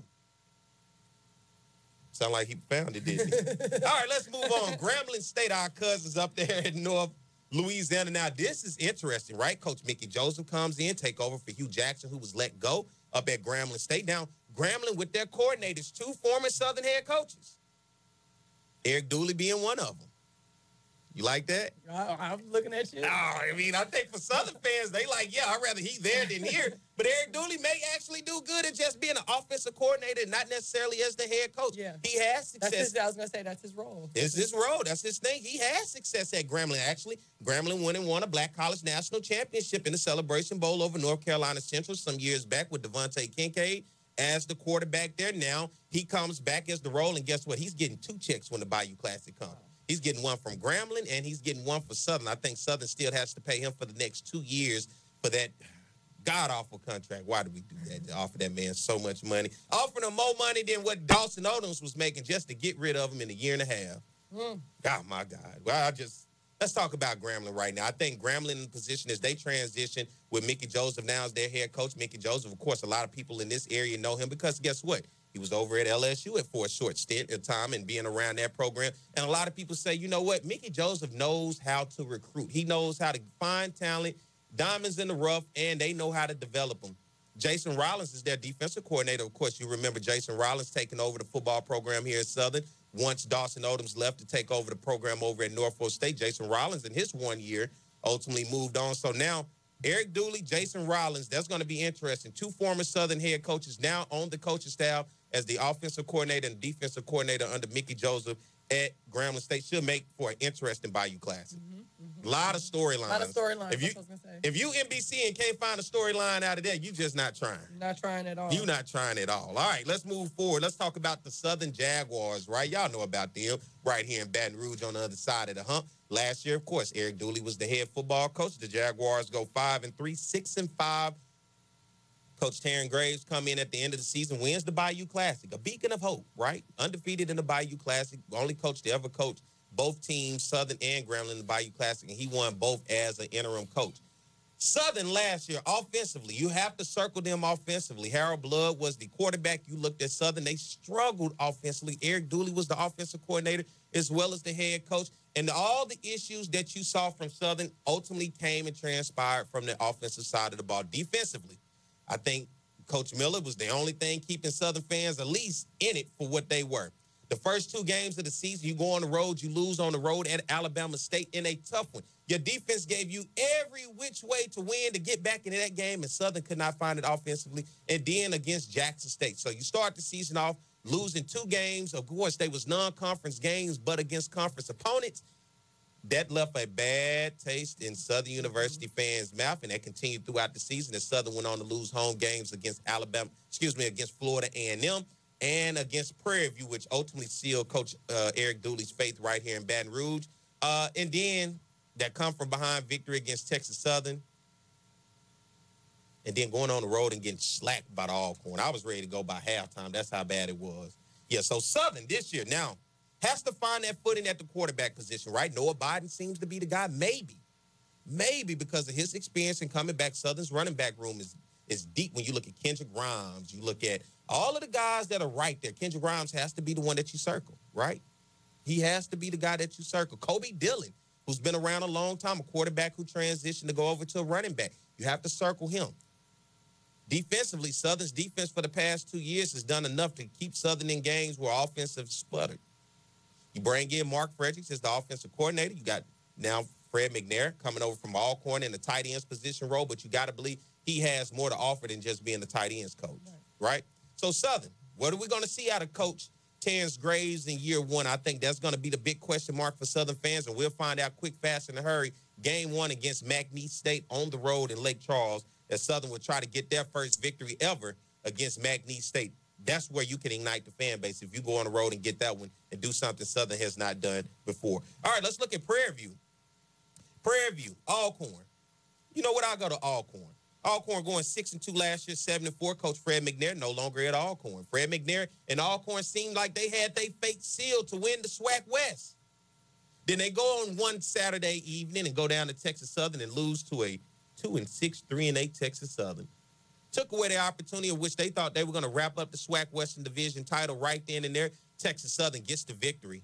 Sound like he found it, didn't he? All right, let's move on. Grambling State, our cousins up there in North Louisiana. Now, this is interesting, right? Coach Mickey Joseph comes in, take over for Hugh Jackson, who was let go up at Grambling State. Now, Grambling with their coordinators, two former Southern head coaches. Eric Dooley being one of them. You like that? I, I'm looking at you. No, I mean, I think for Southern fans, they like, yeah, I'd rather he there than here. But Eric Dooley may actually do good at just being an offensive coordinator, not necessarily as the head coach. Yeah. He has success. That's his, I was going to say that's his role. It's his role. That's his thing. He has success at Grambling, actually. Grambling went and won a Black College National Championship in the Celebration Bowl over North Carolina Central some years back with Devontae Kincaid as the quarterback there. Now he comes back as the role, and guess what? He's getting two checks when the Bayou Classic comes. He's getting one from Grambling, and he's getting one for Southern. I think Southern still has to pay him for the next two years for that god-awful contract. Why do we do that? To offer that man so much money. Offering him more money than what Dawson Odoms was making just to get rid of him in a year and a half. Mm. Oh, my God. Well, I just, let's talk about Grambling right now. I think Grambling in position as they transition with Mickey Joseph now as their head coach. Mickey Joseph, of course, a lot of people in this area know him because guess what? He was over at L S U for a short stint of time and being around that program. And a lot of people say, you know what? Mickey Joseph knows how to recruit. He knows how to find talent, diamonds in the rough, and they know how to develop them. Jason Rollins is their defensive coordinator. Of course, you remember Jason Rollins taking over the football program here at Southern. Once Dawson Odoms left to take over the program over at Norfolk State, Jason Rollins in his one year ultimately moved on. So now Eric Dooley, Jason Rollins, that's going to be interesting. Two former Southern head coaches now on the coaching staff as the offensive coordinator and defensive coordinator under Mickey Joseph at Grambling State. Should make for an interesting Bayou Classic. Mm-hmm, mm-hmm. A lot of storylines. A lot of storylines. If you, That's what I was gonna say. if you N B C and can't find a storyline out of that, you just not trying. Not trying at all. You not trying at all. All right, let's move forward. Let's talk about the Southern Jaguars, right? Y'all know about them right here in Baton Rouge on the other side of the hump. Last year, of course, Eric Dooley was the head football coach. The Jaguars go five and three, six and five. Coach Taryn Graves come in at the end of the season, wins the Bayou Classic, a beacon of hope, right? Undefeated in the Bayou Classic, only coach to ever coach both teams, Southern and Grambling, in the Bayou Classic, and he won both as an interim coach. Southern last year, offensively, you have to circle them offensively. Harold Blood was the quarterback. You looked at Southern, they struggled offensively. Eric Dooley was the offensive coordinator as well as the head coach. And all the issues that you saw from Southern ultimately came and transpired from the offensive side of the ball. Defensively, I think Coach Miller was the only thing keeping Southern fans at least in it for what they were. The first two games of the season, you go on the road, you lose on the road at Alabama State in a tough one. Your defense gave you every which way to win to get back into that game, and Southern could not find it offensively, and then against Jackson State. So you start the season off losing two games. Of course, they was non-conference games, but against conference opponents. That left a bad taste in Southern University fans' mouth, and that continued throughout the season as Southern went on to lose home games against Alabama, excuse me, against Florida A and M and against Prairie View, which ultimately sealed Coach uh, Eric Dooley's faith right here in Baton Rouge. Uh, and then that come from behind victory against Texas Southern, and then going on the road and getting slacked by the Alcorn. I was ready to go by halftime. That's how bad it was. Yeah, so Southern this year now has to find that footing at the quarterback position, right? Noah Biden seems to be the guy, maybe. Maybe because of his experience in coming back. Southern's running back room is, is deep when you look at Kendrick Grimes. You look at all of the guys that are right there. Kendrick Grimes has to be the one that you circle, right? He has to be the guy that you circle. Kobe Dillon, who's been around a long time, a quarterback who transitioned to go over to a running back. You have to circle him. Defensively, Southern's defense for the past two years has done enough to keep Southern in games where offensive sputtered. You bring in Mark Fredericks as the offensive coordinator. You got now Fred McNair coming over from Alcorn in the tight ends position role, but you got to believe he has more to offer than just being the tight ends coach, right? right? So Southern, what are we going to see out of Coach Terrence Graves in year one? I think that's going to be the big question mark for Southern fans, and we'll find out quick, fast, in a hurry. Game one against McNeese State on the road in Lake Charles, as Southern would try to get their first victory ever against McNeese State. That's where you can ignite the fan base if you go on the road and get that one and do something Southern has not done before. All right, let's look at Prairie View. Prairie View, Alcorn. You know what? I'll go to Alcorn. Alcorn going six and two last year, seven and four. Coach Fred McNair no longer at Alcorn. Fred McNair and Alcorn seemed like they had their fate sealed to win the SWAC West. Then they go on one Saturday evening and go down to Texas Southern and lose to a two and six, three and eight Texas Southern. Took away the opportunity of which they thought they were going to wrap up the SWAC Western Division title right then and there. Texas Southern gets the victory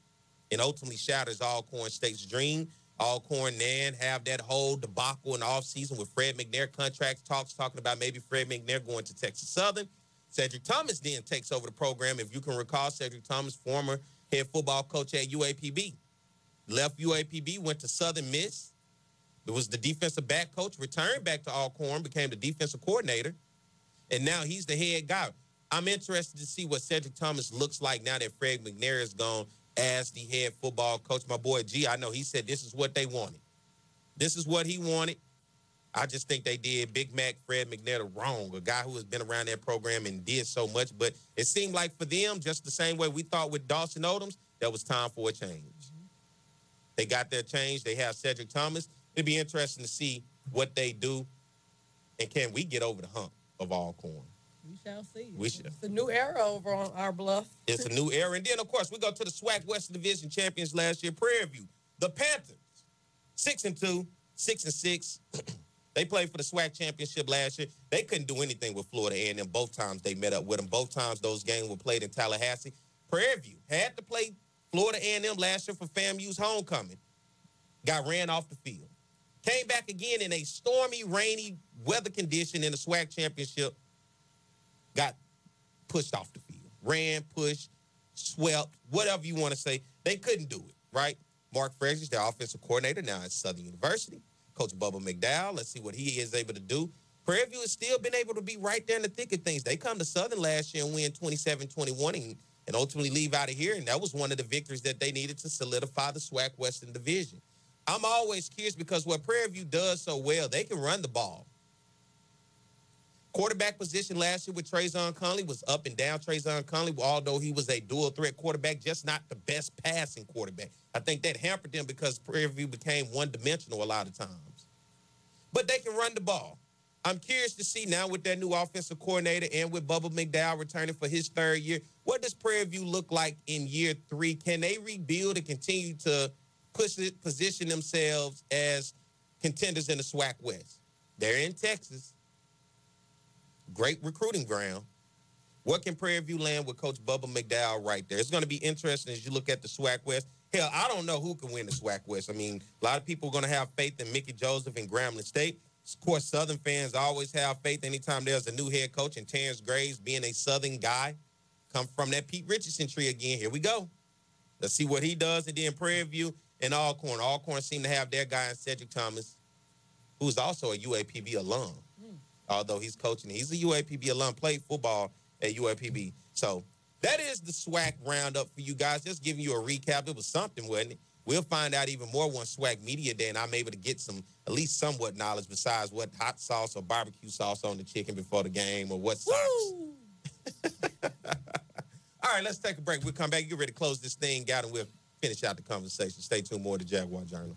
and ultimately shatters Alcorn State's dream. Alcorn then have that whole debacle in the offseason with Fred McNair contract talks, talking about maybe Fred McNair going to Texas Southern. Cedric Thomas then takes over the program. If you can recall, Cedric Thomas, former head football coach at U A P B. Left U A P B, went to Southern Miss. It was the defensive back coach, returned back to Alcorn, became the defensive coordinator, and now he's the head guy. I'm interested to see what Cedric Thomas looks like now that Fred McNair is gone as the head football coach. My boy G, I know he said this is what they wanted. This is what he wanted. I just think they did Big Mac Fred McNair wrong, a guy who has been around that program and did so much. But it seemed like for them, just the same way we thought with Dawson Odoms, that was time for a change. Mm-hmm. They got their change. They have Cedric Thomas. It'd be interesting to see what they do, and can we get over the hump of Alcorn? We shall see. We shall. It's a new era over on our bluff. It's a new era. And then, of course, we go to the SWAC Western Division champions last year, Prairie View. The Panthers, six and two, six and six. They played for the SWAC championship last year. They couldn't do anything with Florida A and M both times they met up with them. Both times those games were played in Tallahassee. Prairie View had to play Florida A and M last year for FAMU's homecoming. Got ran off the field. Came back again in a stormy, rainy weather condition in the SWAC championship. Got pushed off the field. Ran, pushed, swept, whatever you want to say. They couldn't do it, right? Mark Fredericks, their offensive coordinator, now at Southern University. Coach Bubba McDowell. Let's see what he is able to do. Prairie View has still been able to be right there in the thick of things. They come to Southern last year and win twenty-seven twenty-one and, and ultimately leave out of here, and that was one of the victories that they needed to solidify the SWAC Western Division. I'm always curious because what Prairie View does so well, they can run the ball. Quarterback position last year with Trayvon Conley was up and down. Trayvon Conley, although he was a dual threat quarterback, just not the best passing quarterback. I think that hampered them because Prairie View became one-dimensional a lot of times. But they can run the ball. I'm curious to see now with their new offensive coordinator and with Bubba McDowell returning for his third year, what does Prairie View look like in year three? Can they rebuild and continue to push it, position themselves as contenders in the SWAC West? They're in Texas. Great recruiting ground. What can Prairie View land with Coach Bubba McDowell right there? It's going to be interesting as you look at the SWAC West. Hell, I don't know who can win the SWAC West. I mean, a lot of people are going to have faith in Mickey Joseph and Grambling State. Of course, Southern fans always have faith anytime there's a new head coach, and Terrence Graves being a Southern guy, come from that Pete Richardson tree again. Here we go. Let's see what he does. And then Prairie View and Alcorn. Alcorn seem to have their guy in Cedric Thomas, who's also a U A P B alum. Although he's coaching, he's a U A P B alum, played football at U A P B. So that is the SWAC roundup for you guys. Just giving you a recap. It was something, wasn't it? We'll find out even more once SWAC Media Day, and I'm able to get some, at least somewhat knowledge besides what hot sauce or barbecue sauce on the chicken before the game or what socks. All right, let's take a break. We'll come back. Get ready to close this thing out, and we'll finish out the conversation. Stay tuned. More to Jaguar Journal.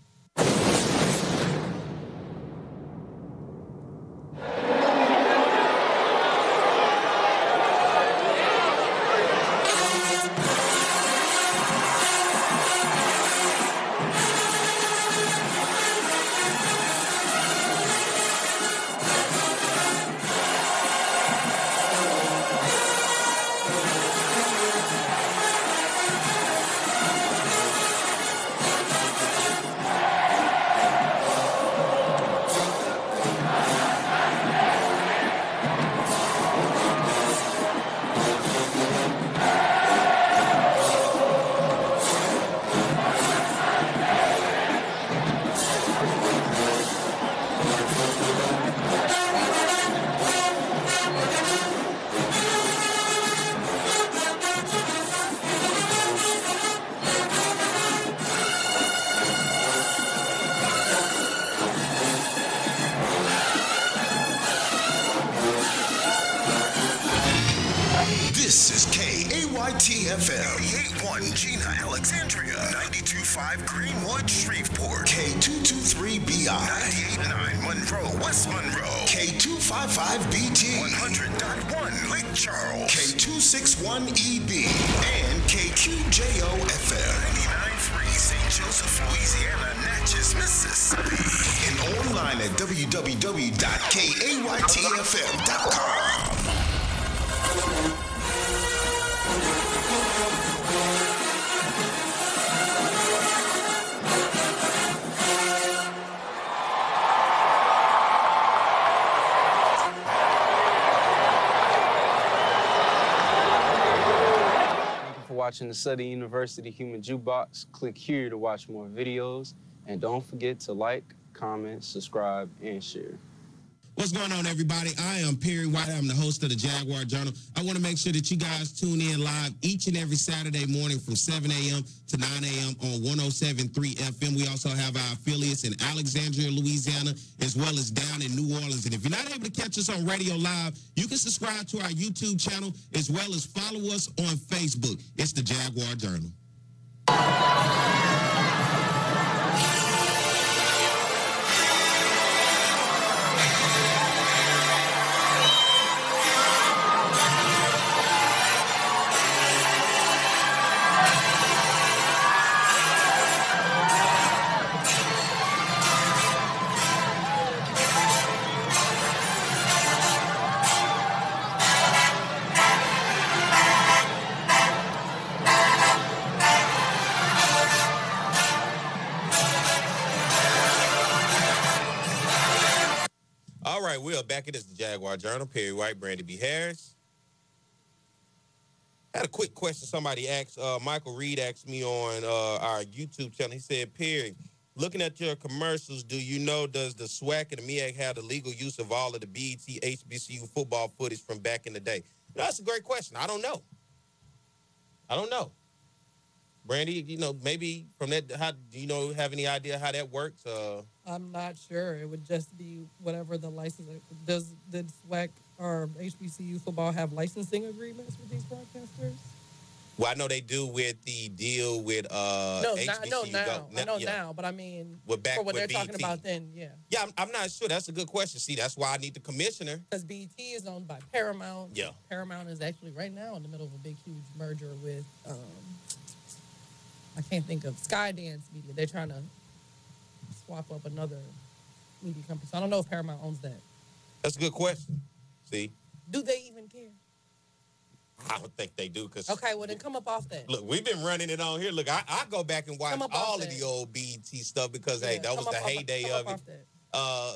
This is K A Y T F M, eighty-eight point one Gina, Alexandria, ninety-two point five Greenwood, Shreveport, K two twenty-three B I, ninety-eight point nine Monroe, West Monroe, K two fifty-five B T, one hundred point one Lake Charles, K two sixty-one E B, and K Q J O F M, ninety-nine point three Saint Joseph, Louisiana, Natchez, Mississippi, and online at w w w dot k a y t f m dot com. Watching the Southern University Human Jukebox. Click here to watch more videos. And don't forget to like, comment, subscribe, and share. What's going on, everybody? I am Perry White. I'm the host of the Jaguar Journal. I want to make sure that you guys tune in live each and every Saturday morning from seven a.m. to nine a.m. on one oh seven point three F M. We also have our affiliates in Alexandria, Louisiana, as well as down in New Orleans. And if you're not able to catch us on radio live, you can subscribe to our YouTube channel as well as follow us on Facebook. It's the Jaguar Journal. All right, we're back. It is the Jaguar Journal. Perry White, Brandy B. Harris. I had a quick question somebody asked. Uh, Michael Reed asked me on uh, our YouTube channel. He said, Perry, Looking at your commercials, do you know, does the SWAC and the MEAC have the legal use of all of the B E T H B C U football footage from back in the day? You know, that's a great question. I don't know. I don't know. Brandy, you know, maybe from that, how, do you know, have any idea how that works? Uh, I'm not sure. It would just be whatever the license. Does did SWAC or H B C U football have licensing agreements with these broadcasters? well, I know they do with the deal with uh, No, H B C U. not, no, now. Go- I know yeah. now, but I mean, Well, back for what with they're talking B E T. about then, yeah. Yeah, I'm, I'm not sure. That's a good question. See, that's why I need the commissioner. Because B E T is owned by Paramount. Yeah. Paramount is actually right now in the middle of a big, huge merger with, um, I can't think of, Skydance Media. They're trying to swap up another media company. So I don't know if Paramount owns that. That's a good question. See, Do they even care? I don't think they do because. Okay, well then come up off that. Look, we've been running it on here. Look, I, I go back and watch Come up off all of that. the old B E T stuff because, hey, Yeah, that come was up the off- heyday come of up it. off that. Uh,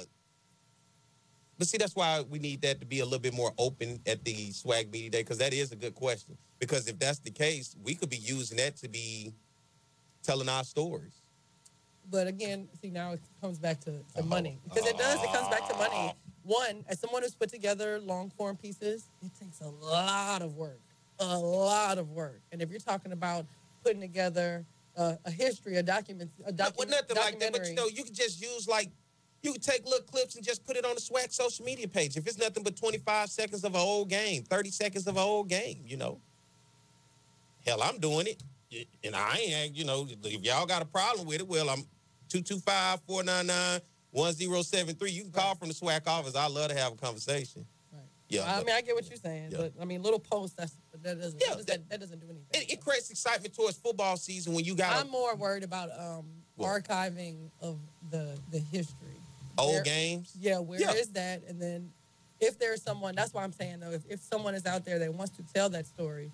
but see, that's why we need that to be a little bit more open at the SWAG Media Day because that is a good question. Because if that's the case, we could be using that to be telling our stories. But again, see, now it comes back to, to money. Because it does, it comes back to money. One, as someone who's put together long form pieces, it takes a lot of work. A lot of work. And if you're talking about putting together uh, a history, a document, a Well, document, nothing like that, but you know, you can just use like, you can take little clips and just put it on the SWAC social media page. If it's nothing but twenty-five seconds of an old game, thirty seconds of an old game, you know. Hell, I'm doing it. And I ain't, you know, if y'all got a problem with it, well, I'm two two five, four nine nine, one zero seven three. You can call from the SWAC office. I'd love to have a conversation. Right. Yeah. I but- mean, I get what you're saying, Yeah. but I mean, little posts, that's, that, doesn't, Yeah, that, doesn't, that doesn't do anything. It, it creates excitement towards football season when you got I'm more worried about um, What? archiving of the, the history. old Where- games. Yeah, where is Yeah. that? And then if there's someone, that's why I'm saying, though, if, if someone is out there that wants to tell that story,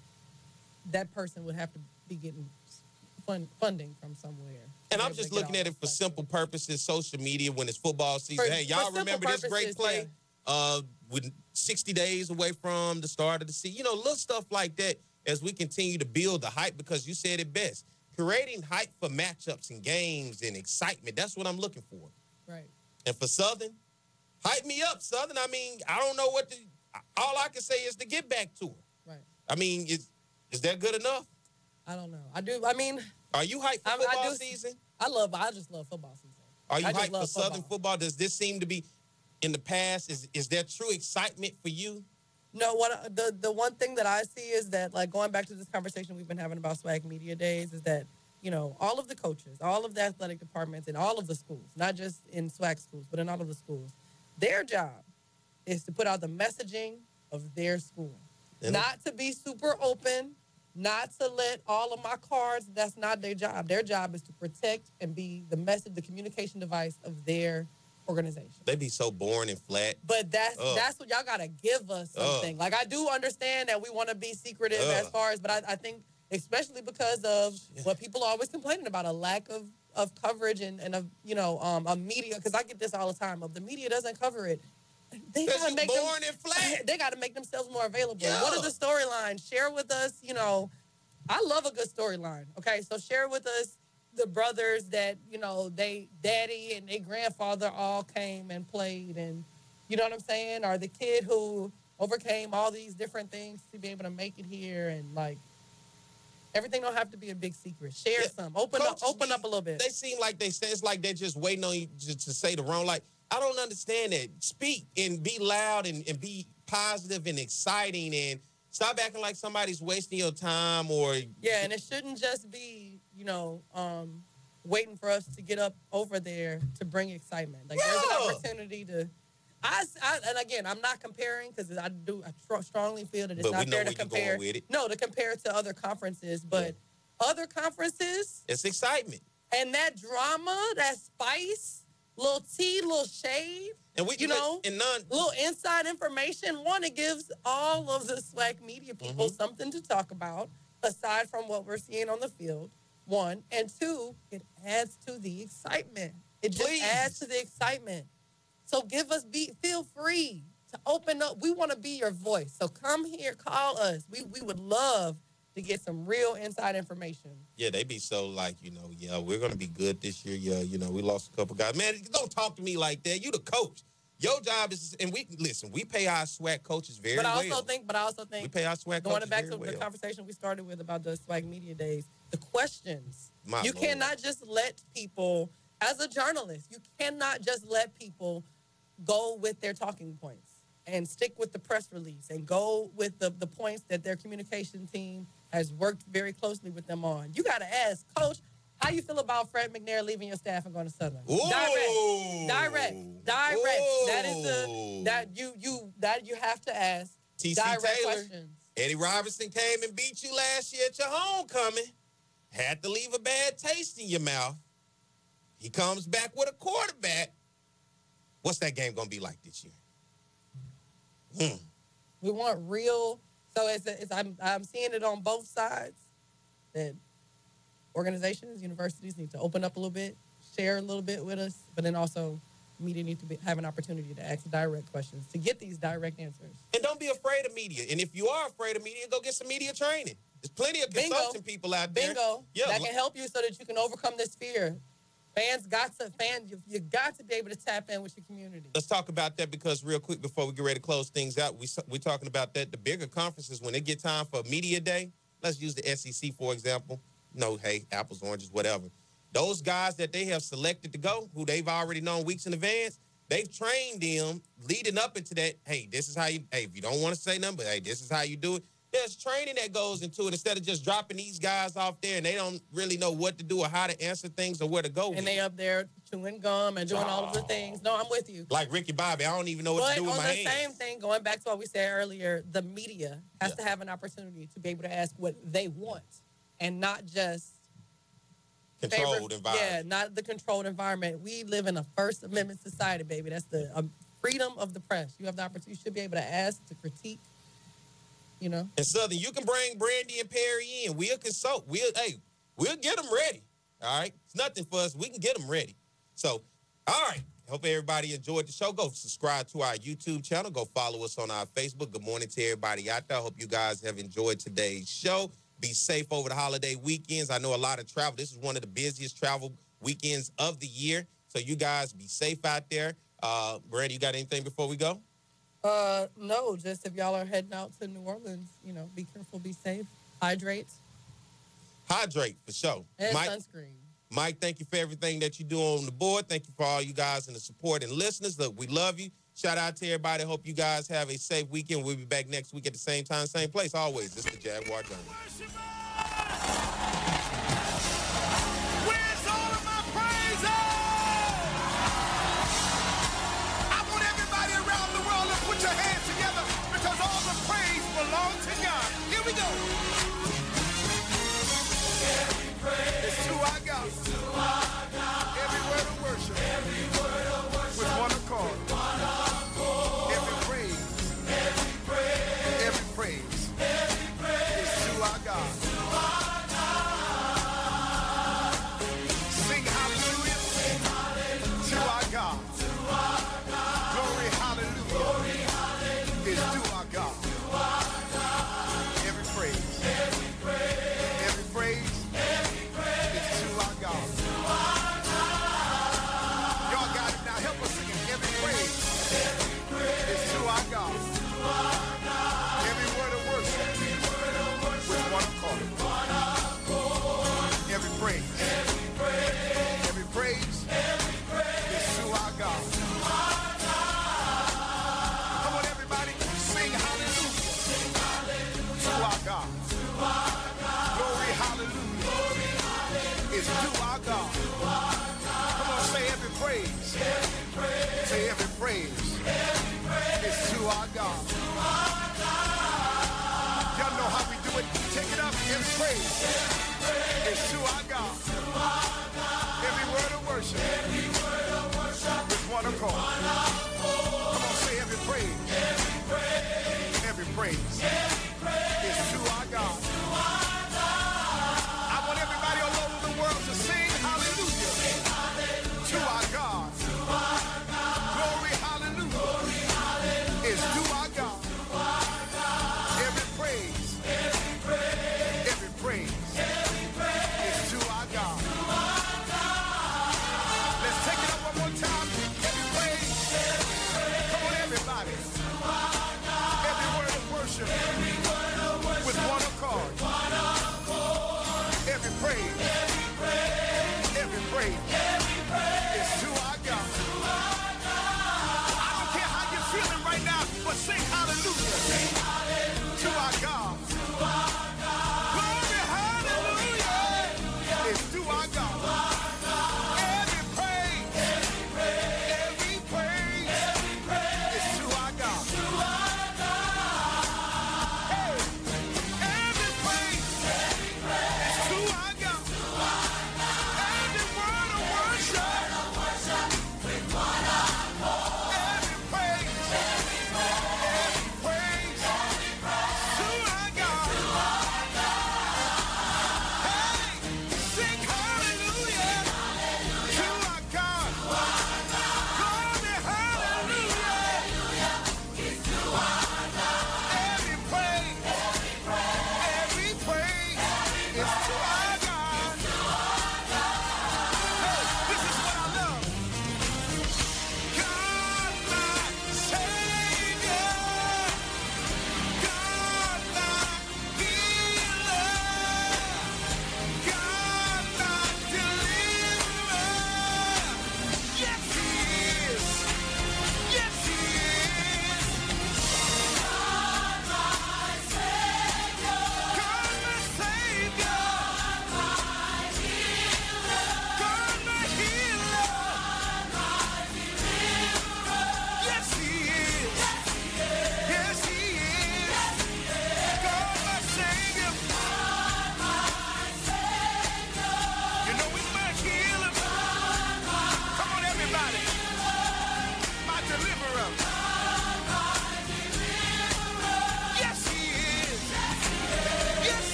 that person would have to be getting fund, funding from somewhere. And to I'm be able just to get looking all at it for simple purposes, social media when it's football season. For- hey, for y'all simple remember this great purposes, play? Uh, with sixty days away from the start of the season. You know, little stuff like that as we continue to build the hype because you said it best. Creating hype for matchups and games and excitement. That's what I'm looking for. Right. And for Southern, hype me up, Southern. I mean, I don't know what to, all I can say is to get back to it. Right. I mean, is, is that good enough? I don't know. I do. I mean, Are you hyped for I, football I do, season? I love. I just love football season. Are you I just hyped for love Southern football? Does this seem to be in the past? Is is there true excitement for you? No, what the the one thing that I see is that, like, going back to this conversation we've been having about SWAG Media Days, is that, you know, all of the coaches, all of the athletic departments, in all of the schools, not just in SWAG schools, but in all of the schools, their job is to put out the messaging of their school, And not to be super open, not to let all of my cards. That's not their job. Their job is to protect and be the message, the communication device of their organization. They be so boring and flat. But that's Ugh. that's what y'all gotta give us something. Ugh. Like, I do understand that we want to be secretive as Ugh. far as, but I, I think especially because of what people are always complaining about, a lack of, of coverage and, and of, you know, um, a media, because I get this all the time, of the media doesn't cover it. They 'Cause gotta you make boring them, and flat. They gotta make themselves more available. Yeah. What are the storylines? Share with us, you know, I love a good storyline. Okay, so share with us the brothers that, you know, they daddy and their grandfather all came and played, and you know what I'm saying? Or the kid who overcame all these different things to be able to make it here, and like everything don't have to be a big secret. Share Yeah. some. Open up Coaches open be- up a little bit. They seem like they say it's like they're just waiting on you to, to say the wrong. Like, I don't understand that. Speak and be loud and, and be positive and exciting and stop acting like somebody's wasting your time or Yeah, and it shouldn't just be, you know, um, waiting for us to get up over there to bring excitement. Like, there's Yeah. an opportunity to. I, I and again, I'm not comparing because I do. I tr- strongly feel that it's But we not know fair to where you're going compare. with it. No, to compare to other conferences, but other conferences it's excitement. and that drama, that spice, little tea, little shade. And we You know, and none little inside information. One, it gives all of the SWAC media people Mm-hmm. something to talk about aside from what we're seeing on the field. One, and two, it adds to the excitement. It just Please. adds to the excitement. So give us, be feel free to open up. We want to be your voice. So come here, call us. We we would love to get some real inside information. Yeah, they be so like, you know, yeah, we're going to be good this year. Yeah, you know, we lost a couple guys. Man, don't talk to me like that. You the coach. Your job is, and we, listen, we pay our SWAC coaches very well. But I also well. think, but I also think, we pay our SWAC going coaches back very to well. the conversation we started with about the SWAC Media Days, the questions. My you Lord. cannot just let people, as a journalist, you cannot just let people go with their talking points and stick with the press release and go with the, the points that their communication team has worked very closely with them on. You got to ask, Coach, how you feel about Fred McNair leaving your staff and going to Southern? Ooh. Direct, direct, direct. Ooh. That is the that you you that you have to ask. T C direct Taylor, questions. Eddie Robinson came and beat you last year at your homecoming. Had to leave a bad taste in your mouth. He comes back with a quarterback. What's that game gonna be like this year? Hmm. We want real. So it's, it's I'm I'm seeing it on both sides that organizations, universities need to open up a little bit, share a little bit with us, but then also media need to be, have an opportunity to ask direct questions to get these direct answers. And don't be afraid of media. And if you are afraid of media, go get some media training. There's plenty of consulting Bingo. people out there. Bingo. Yeah, that can help you so that you can overcome this fear. Fans got to fans. You, you got to be able to tap in with your community. Let's talk about that because real quick before we get ready to close things out, we we're talking about that. The bigger conferences, when they get time for media day, let's use the S E C for example. No, hey, apples, oranges, whatever. Those guys that they have selected to go, who they've already known weeks in advance, they've trained them leading up into that. Hey, this is how you. Hey, if you don't want to say nothing, but hey, this is how you do it. There's training that goes into it instead of just dropping these guys off there and they don't really know what to do or how to answer things or where to go. And with. they up there chewing gum and doing oh. all of the things. No, I'm with you. Like Ricky Bobby, I don't even know what but to do with my hands. But on the same thing, going back to what we said earlier, the media has yeah. to have an opportunity to be able to ask what they want and not just controlled favorite, environment. Yeah, not the controlled environment. We live in a First Amendment society, baby. That's the um, freedom of the press. You have the opportunity. You should be able to ask, to critique. You know, and Southern, you can bring Brandy and Perry in. We'll consult. We'll, hey, we'll get them ready. All right, it's nothing for us. We can get them ready. So, all right. Hope everybody enjoyed the show. Go subscribe to our YouTube channel. Go follow us on our Facebook. Good morning to everybody out there. I hope you guys have enjoyed today's show. Be safe over the holiday weekends. I know a lot of travel. This is one of the busiest travel weekends of the year. So you guys be safe out there. Uh, Brandy, you got anything before we go? Uh, no, just if y'all are heading out to New Orleans, you know, be careful, be safe, hydrate. Hydrate, for sure. And Mike, sunscreen. Mike, thank you for everything that you do on the board. Thank you for all you guys and the support and listeners. Look, we love you. Shout out to everybody. Hope you guys have a safe weekend. We'll be back next week at the same time, same place. Always, this is the Jaguar Journal. Where's all of my praises? Put your hands together because all the praise belongs to God. Here we go. Every praise is to our God. To our God. Every word of worship. Every word of worship. With one accord. With one accord. Every praise. Every praise. Every praise. Every praise is to our God. To our God. Sing hallelujah. Sing hallelujah. To our God. To our God. Glory hallelujah. Glory is to our God. To our God. Every praise. Every praise. Every praise. Every praise is to our God. To our God. Y'all got it now. Help us sing it. Every praise. Every praise is to our God. To our God. Every word of worship. Every word of worship. With one accord. One accord. Every praise. Every praise. Every praise. Every praise is to our God. To our God. To our God. Glory, hallelujah. Glory, hallelujah. Is to our God. To our God. Come on, say every praise. Every praise. Say every praise. Every praise. Is to our God. To our God. Y'all know how we do it. Take it up. Every praise. Every praise. Is to our God. To our